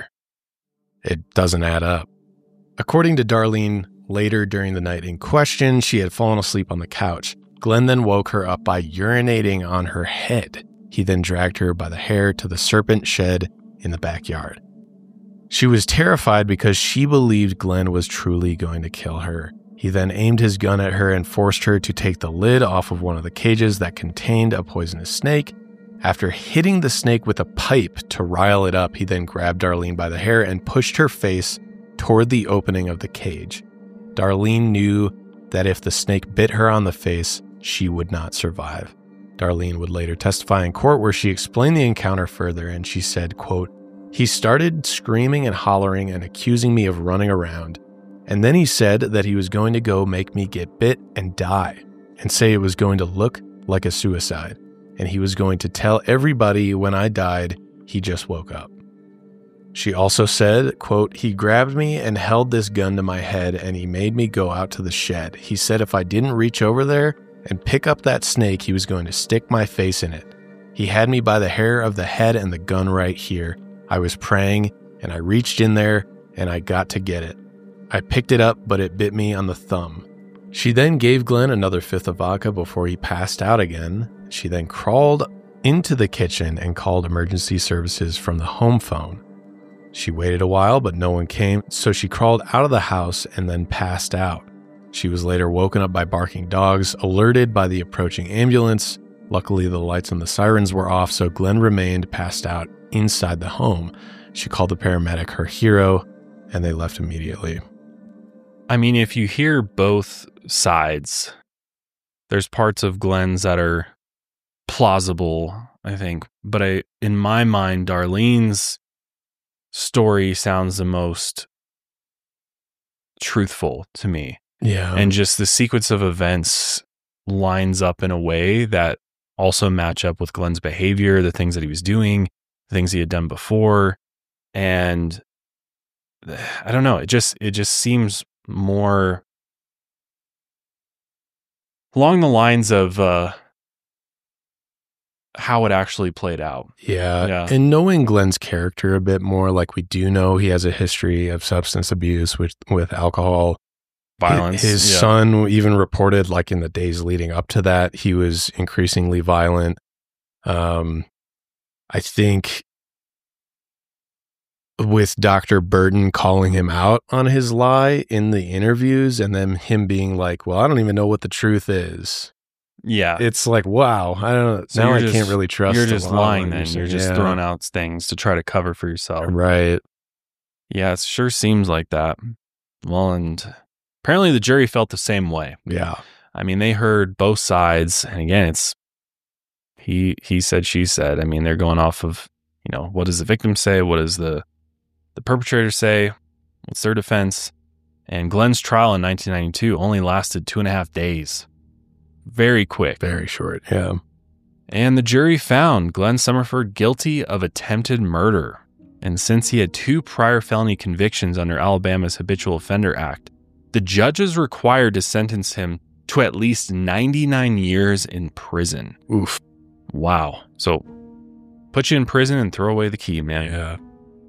It doesn't add up. According to Darlene, later during the night in question, she had fallen asleep on the couch. Glenn then woke her up by urinating on her head. He then dragged her by the hair to the serpent shed in the backyard. She was terrified because she believed Glenn was truly going to kill her. He then aimed his gun at her and forced her to take the lid off of one of the cages that contained a poisonous snake. After hitting the snake with a pipe to rile it up, he then grabbed Darlene by the hair and pushed her face toward the opening of the cage. Darlene knew that if the snake bit her on the face, she would not survive. Darlene would later testify in court where she explained the encounter further, and she said, quote, "He started screaming and hollering and accusing me of running around, and then he said that he was going to go make me get bit and die, and say it was going to look like a suicide, and he was going to tell everybody when I died he just woke up." She also said, quote, "He grabbed me and held this gun to my head, and he made me go out to the shed. He said if I didn't reach over there and pick up that snake, he was going to stick my face in it. He had me by the hair of the head and the gun right here. I was praying, and I reached in there, and I got to get it. I picked it up, but it bit me on the thumb." She then gave Glenn another fifth of vodka before he passed out again. She then crawled into the kitchen and called emergency services from the home phone. She waited a while, but no one came, so she crawled out of the house and then passed out. She was later woken up by barking dogs, alerted by the approaching ambulance. Luckily, the lights and the sirens were off, so Glenn remained passed out inside the home. She called the paramedic her hero, and they left immediately. I mean, if you hear both sides, there's parts of Glenn's that are plausible, I think. But I, in my mind, Darlene's story sounds the most truthful to me. Yeah. And just the sequence of events lines up in a way that also match up with Glenn's behavior, the things that he was doing, the things he had done before. And I don't know, it just it just seems more along the lines of uh, how it actually played out. Yeah. Yeah. And knowing Glenn's character a bit more, like we do know he has a history of substance abuse with, with alcohol. Violence. His yeah. son even reported, like in the days leading up to that, he was increasingly violent. Um, I think with Doctor Burton calling him out on his lie in the interviews and then him being like, well, I don't even know what the truth is. Yeah. It's like, wow, I don't know. So now I just, can't really trust. You're just lying then. you're You're just yeah. throwing out things to try to cover for yourself. Right. Yeah, it sure seems like that. Well, and apparently the jury felt the same way. Yeah. I mean, they heard both sides. And again, it's he he said, she said. I mean, they're going off of, you know, what does the victim say? What does the the perpetrator say? What's their defense? And Glenn's trial in nineteen ninety-two only lasted two and a half days. Very quick. Very short, yeah. And the jury found Glenn Summerford guilty of attempted murder. And since he had two prior felony convictions under Alabama's Habitual Offender Act, the judge is required to sentence him to at least ninety-nine years in prison. Oof. Wow. So put you in prison and throw away the key, man. Yeah.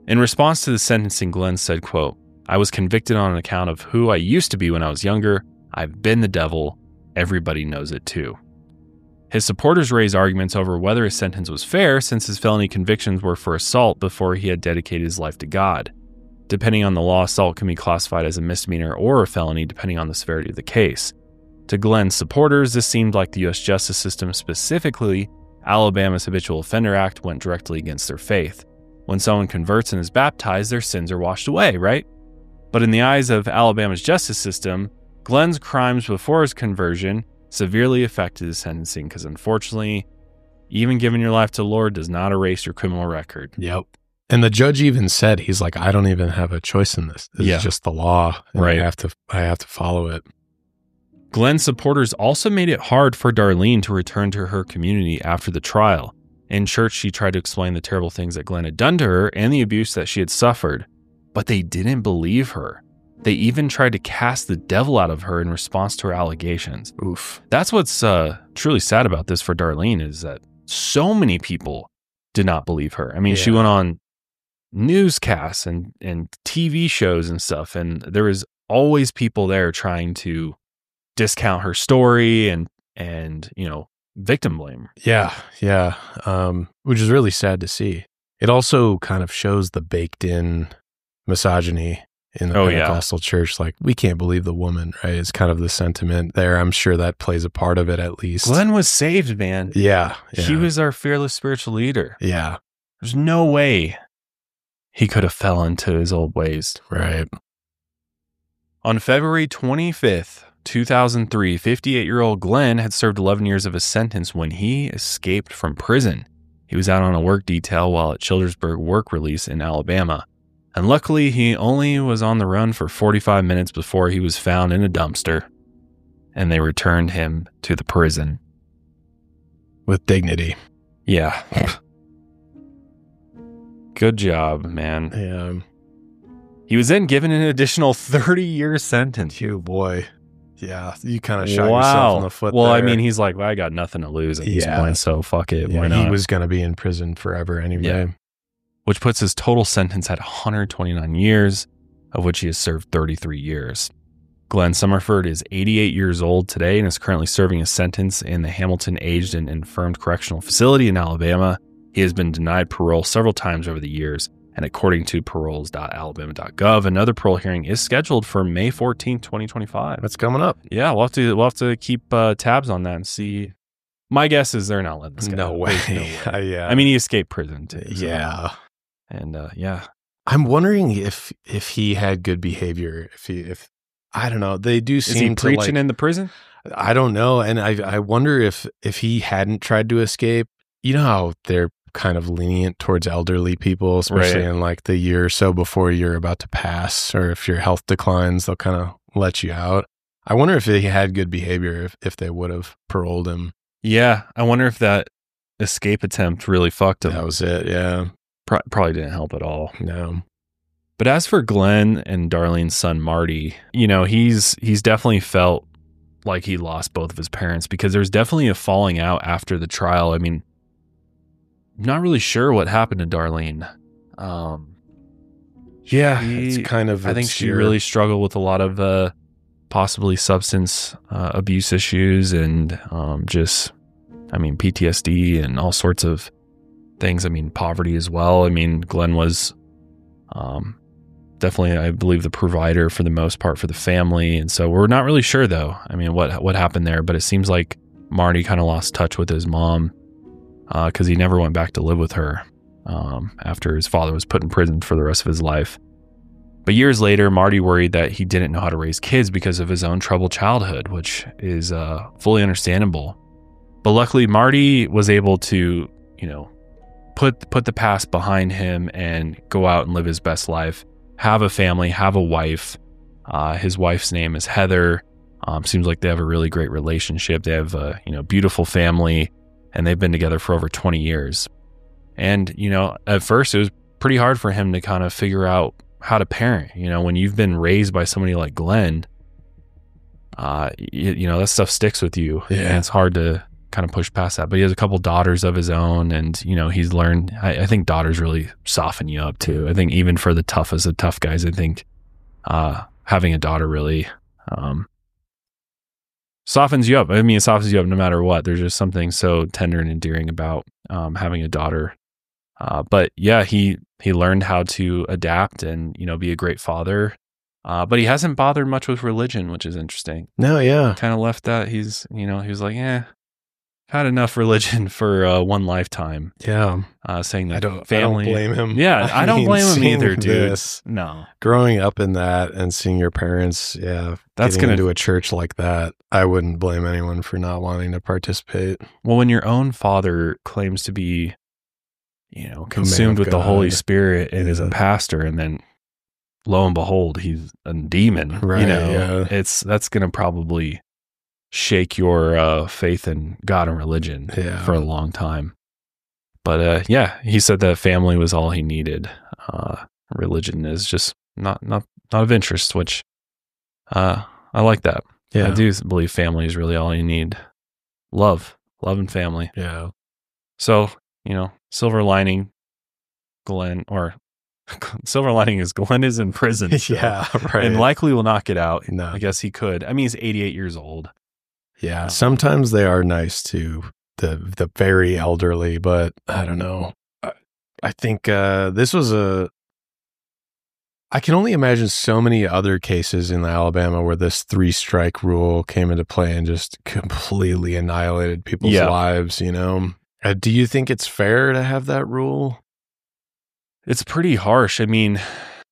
In response to the sentencing, Glenn said, quote, "I was convicted on account of who I used to be when I was younger. I've been the devil. Everybody knows it too." His supporters raised arguments over whether his sentence was fair since his felony convictions were for assault before he had dedicated his life to God. Depending on the law, assault can be classified as a misdemeanor or a felony depending on the severity of the case. To Glenn's supporters, this seemed like the U S justice system, specifically Alabama's Habitual Offender Act, went directly against their faith. When someone converts and is baptized, their sins are washed away, right? But in the eyes of Alabama's justice system, Glenn's crimes before his conversion severely affected his sentencing because, unfortunately, even giving your life to the Lord does not erase your criminal record. Yep. And the judge even said, he's like, I don't even have a choice in this. This Yeah. is just the law. And Right. I have to, I have to follow it. Glenn's supporters also made it hard for Darlene to return to her community after the trial. In church, she tried to explain the terrible things that Glenn had done to her and the abuse that she had suffered, but they didn't believe her. They even tried to cast the devil out of her in response to her allegations. Oof. That's what's uh, truly sad about this for Darlene, is that so many people did not believe her. I mean, she Yeah. went on newscasts and, and T V shows and stuff, and there was always people there trying to discount her story and, and you know, victim blame. Yeah. Yeah. Um, which is really sad to see. It also kind of shows the baked in misogyny in the Oh, yeah. Pentecostal church. Like, we can't believe the woman, right? It's kind of the sentiment there. I'm sure that plays a part of it at least. Glenn was saved, man. Yeah. He yeah. was our fearless spiritual leader. Yeah. There's no way he could have fell into his old ways. Right. On February twenty-fifth, two thousand three, fifty-eight-year-old Glenn had served eleven years of his sentence when he escaped from prison. He was out on a work detail while at Childersburg Work Release in Alabama. And luckily, he only was on the run for forty-five minutes before he was found in a dumpster, and they returned him to the prison. With dignity. Yeah. Good job, man. Yeah. He was then given an additional thirty-year sentence. You boy. Yeah. You kind of shot yourself in the foot Well, there. I mean, he's like, well, I got nothing to lose at this Yeah. point, so fuck it. Yeah, Why not? he was going to be in prison forever anyway. Yeah. Which puts his total sentence at one hundred twenty-nine years, of which he has served thirty-three years. Glenn Summerford is eighty-eight years old today and is currently serving a sentence in the Hamilton Aged and Infirmed Correctional Facility in Alabama. He has been denied parole several times over the years, and according to paroles dot alabama dot gov, another parole hearing is scheduled for May fourteenth, twenty twenty-five. That's coming up. Yeah, we'll have to we'll have to keep uh, tabs on that and see. My guess is they're not letting this guy No out. way. There's no way. Uh, yeah. I mean, he escaped prison too. so- Yeah. and uh, yeah, I'm wondering if if he had good behavior. If he if I don't know. They do is seem he to preaching like, in the prison? I don't know, and I I wonder if if he hadn't tried to escape. You know how they're kind of lenient towards elderly people, especially Right. in like the year or so before you're about to pass, or if your health declines, they'll kind of let you out. I wonder if he had good behavior, if if they would have paroled him. Yeah, I wonder if that escape attempt really fucked him. That was it. Yeah. Pro- probably didn't help at all. No. But as for Glenn and Darlene's son Marty, you know, he's he's definitely felt like he lost both of his parents because there's definitely a falling out after the trial. I mean, I'm not really sure what happened to Darlene. Um, Yeah, she- it's kind of. I think she obscure. really struggled with a lot of uh, possibly substance uh, abuse issues and um, just, I mean, P T S D and all sorts of things. I mean, poverty as well. I mean, Glenn was um, definitely, I believe, the provider for the most part for the family. And so we're not really sure, though, I mean, what what happened there. But it seems like Marty kind of lost touch with his mom because he never went back to live with her um, after his father was put in prison for the rest of his life. But years later, Marty worried that he didn't know how to raise kids because of his own troubled childhood, which is uh, fully understandable. But luckily, Marty was able to, you know, put put the past behind him and go out and live his best life, have a family, have a wife. Uh, his wife's name is Heather. Um, seems like they have a really great relationship. They have a, you know, beautiful family, and they've been together for over twenty years. And, you know, at first it was pretty hard for him to kind of figure out how to parent. You know, when you've been raised by somebody like Glenn, uh, you, you know, that stuff sticks with you. Yeah. And it's hard to, kind of pushed past that. But he has a couple daughters of his own, and you know, he's learned. I, I think daughters really soften you up too. I think even for the toughest of tough guys, I think uh, having a daughter really um, softens you up. I mean, it softens you up no matter what. There's just something so tender and endearing about um, having a daughter. Uh, but yeah, he he learned how to adapt and, you know, be a great father. Uh, but he hasn't bothered much with religion, which is interesting. No, yeah. Kind of left that. He's, you know, he was like, eh, had enough religion for uh, one lifetime. Yeah. Uh, saying that I don't, family. I don't blame him. Yeah, I, I don't mean, blame him seeing either, dude. this, No. Growing up in that and seeing your parents, yeah, That's getting gonna- into a church like that, I wouldn't blame anyone for not wanting to participate. Well, when your own father claims to be, you know, consumed of with the Holy God. Spirit and is a Yeah. pastor, and then lo and behold, he's a demon. Right, You know, yeah. it's that's going to probably shake your uh, faith in God and religion Yeah. for a long time. But uh, yeah, he said that family was all he needed. Uh, religion is just not not not of interest, which uh, I like that. Yeah. I do believe family is really all you need. Love, love and family. Yeah. So, you know, silver lining, Glenn, or silver lining is Glenn is in prison. still, Yeah, right. And likely will not get out. No. I guess he could. I mean, he's eighty-eight years old. Yeah, sometimes they are nice to the the very elderly, but I don't know. I, I think uh, this was a. I can only imagine so many other cases in Alabama where this three strike rule came into play and just completely annihilated people's Yeah. lives. You know, uh, do you think it's fair to have that rule? It's pretty harsh. I mean,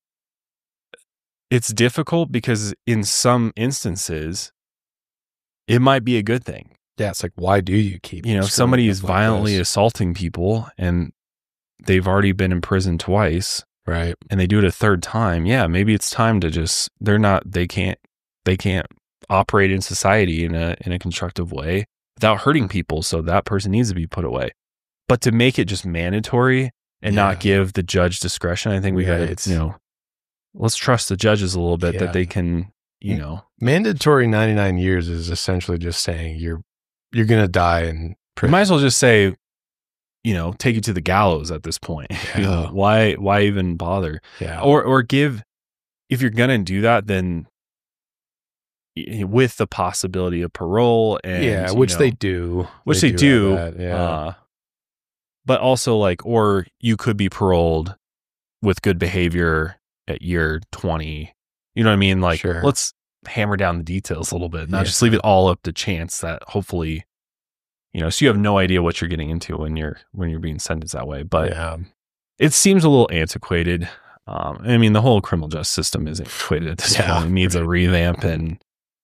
it's difficult because in some instances, it might be a good thing. Yeah, it's like, why do you keep? You know, if screwing somebody is people like violently this? assaulting people and they've already been in prison twice, right? And they do it a third time. Yeah, maybe it's time to just. They're not. They can't. They can't operate in society in a in a constructive way without hurting people. So that person needs to be put away. But to make it just mandatory and Yeah. not give the judge discretion, I think we got Right. to, you know, let's trust the judges a little bit Yeah. that they can, you know, Mandatory ninety-nine years is essentially just saying you're you're gonna die in you prison. might as well just say, you know, take you to the gallows at this point. You know, Yeah. why why even bother? Yeah. Or or give, if you're gonna do that, then y- with the possibility of parole and Yeah, you which know, they do. which they, do, have that, yeah. uh, but also like, or you could be paroled with good behavior at year twenty. You know what I mean? Like, Sure. let's hammer down the details a little bit, not Yeah. just leave it all up to chance that hopefully, you know, so you have no idea what you're getting into when you're, when you're being sentenced that way. But yeah. it seems a little antiquated. Um, I mean, the whole criminal justice system is antiquated at this Yeah, point. It needs a revamp, and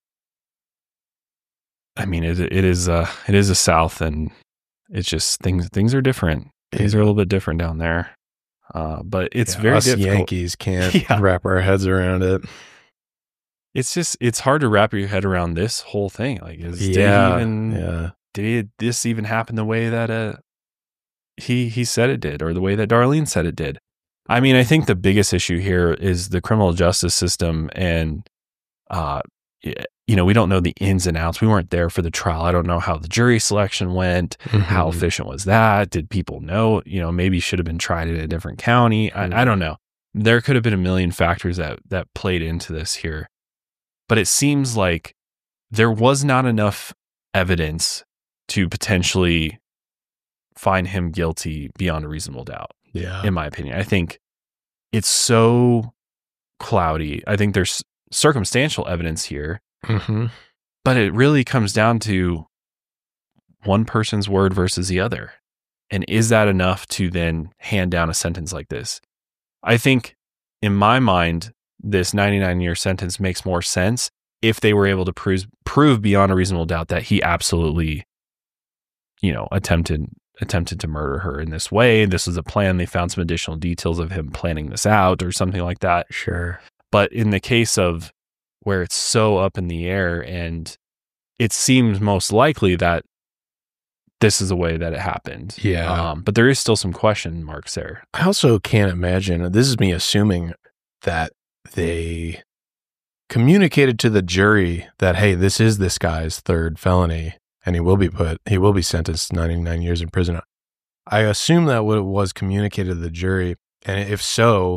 I mean, it it is uh it is a South, and it's just things things are different. Things are a little bit different down there. Uh, but it's Yeah, very us difficult. Yankees can't Yeah. wrap our heads around it. It's just it's hard to wrap your head around this whole thing. Like, is did Yeah, he even yeah. did this even happen the way that uh he he said it did, or the way that Darlene said it did? I mean, I think the biggest issue here is the criminal justice system, and uh, y- you know, we don't know the ins and outs. We weren't there for the trial. I don't know how the jury selection went. How Mhm. efficient was that? Did people know? You know, maybe should have been tried in a different county. I, I don't know. There could have been a million factors that that played into this here, but it seems like there was not enough evidence to potentially find him guilty beyond a reasonable doubt. Yeah. In my opinion, I think it's so cloudy. I think there's circumstantial evidence here, Mhm. but it really comes down to one person's word versus the other. And is that enough to then hand down a sentence like this? I think in my mind, this ninety-nine year sentence makes more sense if they were able to prove, prove beyond a reasonable doubt that he absolutely, you know, attempted attempted to murder her in this way. This was a plan. They found some additional details of him planning this out or something like that. Sure. But in the case of where it's so up in the air, and it seems most likely that this is the way that it happened. Yeah. Um, but there is still some question marks there. I also can't imagine, this is me assuming that they communicated to the jury that, hey, this is this guy's third felony. and he will be put, he will be sentenced to ninety-nine years in prison. I assume that what it was communicated to the jury. And if so,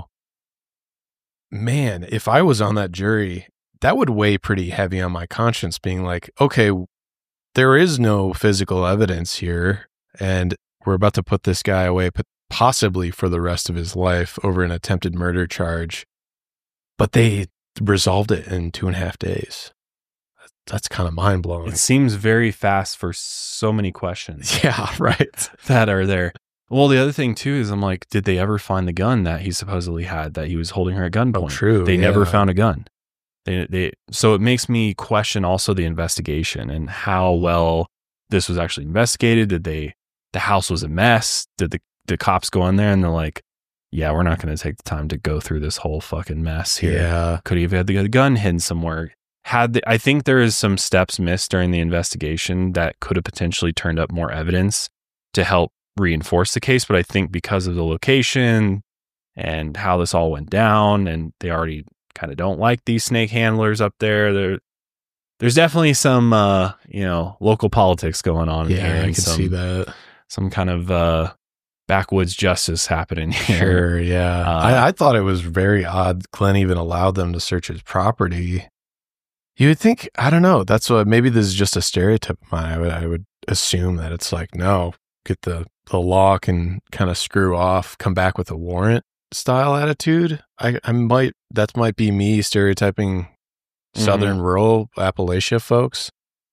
man, if I was on that jury, that would weigh pretty heavy on my conscience, being like, okay, there is no physical evidence here, and we're about to put this guy away, possibly for the rest of his life over an attempted murder charge. But they resolved it in two and a half days. That's kind of mind blowing. It seems very fast for so many questions. Yeah, right. That are there. Well, the other thing too is I'm like, did they ever find the gun that he supposedly had, that he was holding her at gunpoint? Oh, true. They yeah. never found a gun. They, they, so it makes me question also the investigation and how well this was actually investigated. Did they, the house was a mess. Did the, the cops go in there and they're like, yeah, we're not going to take the time to go through this whole fucking mess here. Yeah. Could he have had the gun hidden somewhere? Had the, I think there is some steps missed during the investigation that could have potentially turned up more evidence to help reinforce the case. But I think because of the location and how this all went down, and they already kind of don't like these snake handlers up there, there there's definitely some, uh, you know, local politics going on. Yeah, here, I can some, see that. Some kind of uh, backwoods justice happening here. Sure, yeah. Uh, I, I thought it was very odd Glenn even allowed them to search his property. You would think, I don't know, that's what, maybe this is just a stereotype of mine. I would, I would assume that it's like, no, get the, the law can kind of screw off, come back with a warrant style attitude. I, I might, that might be me stereotyping Southern mm-hmm. rural Appalachia folks.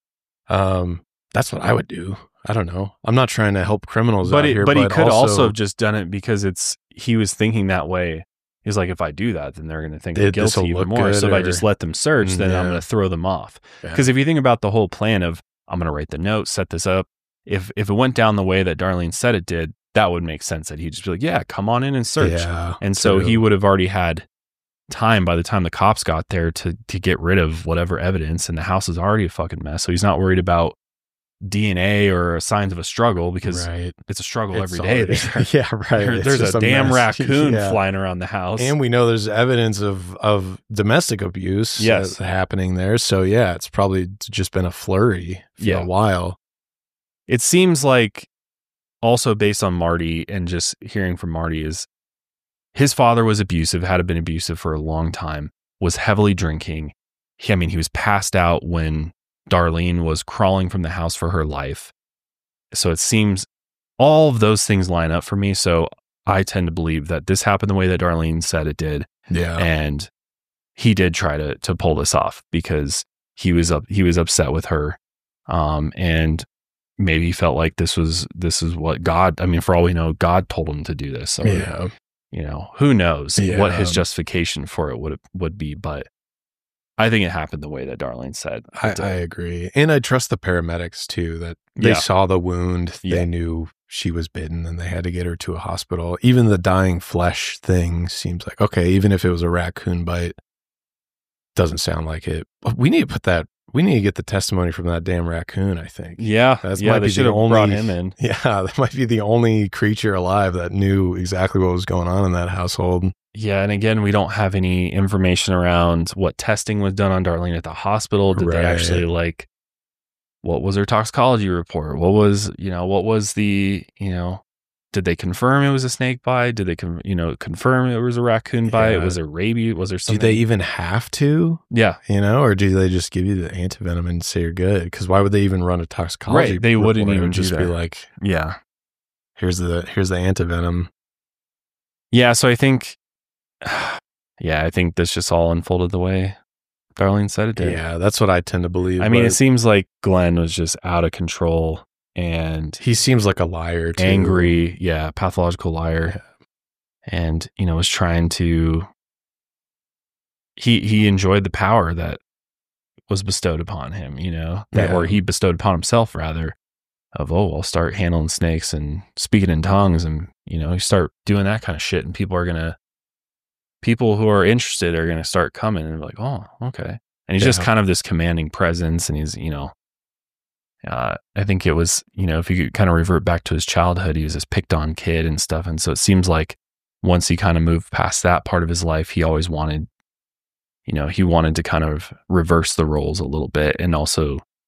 Um, that's what I would do. I don't know. I'm not trying to help criminals but out it, here. But, but he could also, also have just done it because it's, he was thinking that way. He's like, if I do that, then they're going to think I'm It- this'll guilty even look more. good, So if I or- just let them search, then I'm Yeah. going to throw them off. Yeah. Because if you think about the whole plan of, I'm going to write the note, set this up. If if it went down the way that Darlene said it did, that would make sense. That he'd just be like, yeah, come on in and search. Yeah, and so true. he would have already had time by the time the cops got there to to get rid of whatever evidence, and the house is already a fucking mess. So he's not worried about D N A or signs of a struggle, because Right. it's a struggle It's every day. already- There's- yeah, right. there- It's there's just a a damn mess. raccoon Yeah. flying around the house. And we know there's evidence of, of domestic abuse Yes. uh, happening there. So, yeah, it's probably just been a flurry for Yeah. a while. It seems like, also based on Marty and just hearing from Marty, is his father was abusive, had been abusive for a long time, was heavily drinking. He, I mean, he was passed out when Darlene was crawling from the house for her life. So it seems all of those things line up for me. So I tend to believe that this happened the way that Darlene said it did. Yeah. And he did try to to pull this off because he was up he was upset with her. Um and maybe he felt like this was this is what God, I mean, for all we know, God told him to do this. Or, Yeah. you know, who knows Yeah. what his justification for it would would be, but I think it happened the way that Darlene said. I, it did. I agree. And I trust the paramedics, too, that they Yeah. saw the wound. Yeah. They knew she was bitten and they had to get her to a hospital. Even the dying flesh thing seems like, okay, even if it was a raccoon bite, doesn't sound like it. We need to put that, we need to get the testimony from that damn raccoon, I think. Yeah, That yeah, might they be should the have only, brought him in. Yeah, that might be the only creature alive that knew exactly what was going on in that household. Yeah, and again, we don't have any information around what testing was done on Darlene at the hospital. Did Right. they actually, like, what was her toxicology report? What was, you know, what was the, you know, did they confirm it was a snake bite? Did they, con- you know, confirm it was a raccoon bite? Yeah. Was there rabies? Was there Do something? they even have to? Yeah. You know, or do they just give you the antivenom and say you're good? Because why would they even run a toxicology? Right, they wouldn't report? It even would do just be that. like, Yeah. here's the here's the antivenom. Yeah, so I think, yeah, I think this just all unfolded the way Darlene said it did. Yeah, that's what I tend to believe. I mean, but it seems like Glenn was just out of control and he seems like a liar too. angry. Yeah, pathological liar. And, you know, was trying to, he, he enjoyed the power that was bestowed upon him, you know, that, Yeah. or he bestowed upon himself rather, of, oh, I'll start handling snakes and speaking in tongues. And, you know, you start doing that kind of shit and people are going to, people who are interested are going to start coming and be like, oh, okay. And he's just Yeah. kind of this commanding presence. And he's, you know, uh, I think it was, you know, if you could kind of revert back to his childhood, he was this picked on kid and stuff. And so it seems like once he kind of moved past that part of his life, he always wanted, you know, he wanted to kind of reverse the roles a little bit and also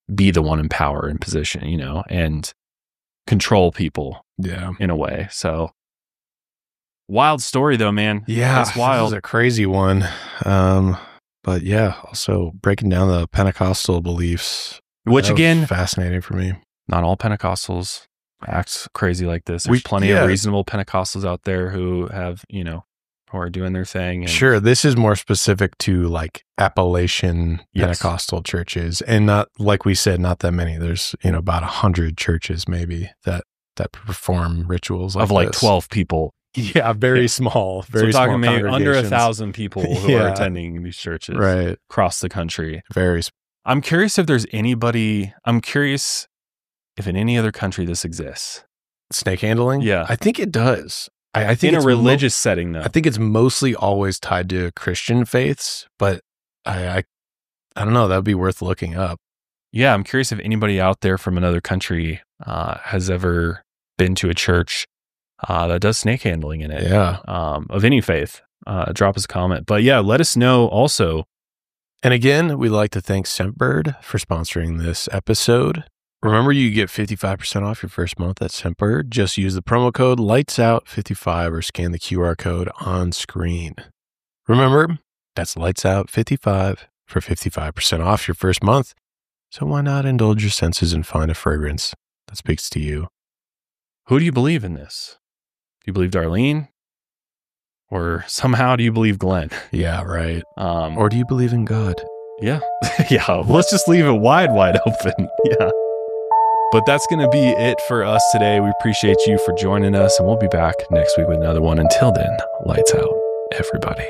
be the one in power and position, you know, and control people. Yeah. In a way. So wild story though, man. Yeah. It's wild. This is a crazy one. Um, but yeah, also breaking down the Pentecostal beliefs. Which again, fascinating for me. Not all Pentecostals act crazy like this. There's We- plenty yeah. of reasonable Pentecostals out there who have, you know, who are doing their thing. And Sure, this is more specific to like Appalachian Yes. Pentecostal churches, and not like we said, not that many. There's you know about a hundred churches maybe that that perform rituals like of like this. twelve people. Yeah, very small. So Very we're talking small maybe under a congregations. thousand people who Yeah. are attending these churches Right. across the country. Very. Sp- I'm curious if there's anybody. I'm curious if in any other country this exists. Snake handling. Yeah. I think it does. I, I think In a it's religious setting, though. I think it's mostly always tied to Christian faiths, but I, I, I don't know. That'd be worth looking up. Yeah, I'm curious if anybody out there from another country uh, has ever been to a church uh, that does snake handling in it. Yeah. Um, of any faith. Uh, drop us a comment. But yeah, let us know also. And again, we'd like to thank Scentbird for sponsoring this episode. Remember, you get fifty-five percent off your first month at Scentbird. Just use the promo code lights out fifty-five or scan the Q R code on screen. Remember, that's lights out fifty-five for fifty-five percent off your first month. So why not indulge your senses and find a fragrance that speaks to you? Who do you believe in this? Do you believe Darlene? Or somehow do you believe Glenn? Yeah, right. Um, Or do you believe in God? Yeah. Yeah. Let's just leave it wide, wide open. Yeah. But that's going to be it for us today. We appreciate you for joining us, and we'll be back next week with another one. Until then, lights out, everybody.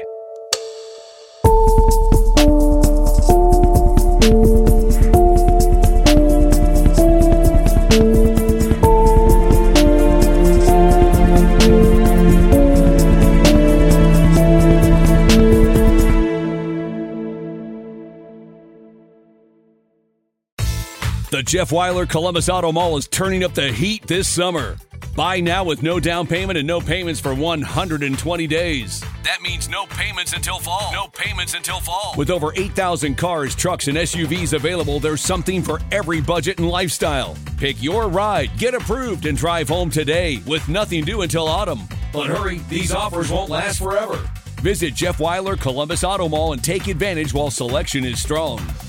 The Jeff Weiler Columbus Auto Mall is turning up the heat this summer. Buy now with no down payment and no payments for one hundred twenty days. That means no payments until fall. No payments until fall. With over eight thousand cars, trucks, and S U Vs available, there's something for every budget and lifestyle. Pick your ride, get approved, and drive home today with nothing due until autumn. But hurry, these offers won't last forever. Visit Jeff Weiler Columbus Auto Mall and take advantage while selection is strong.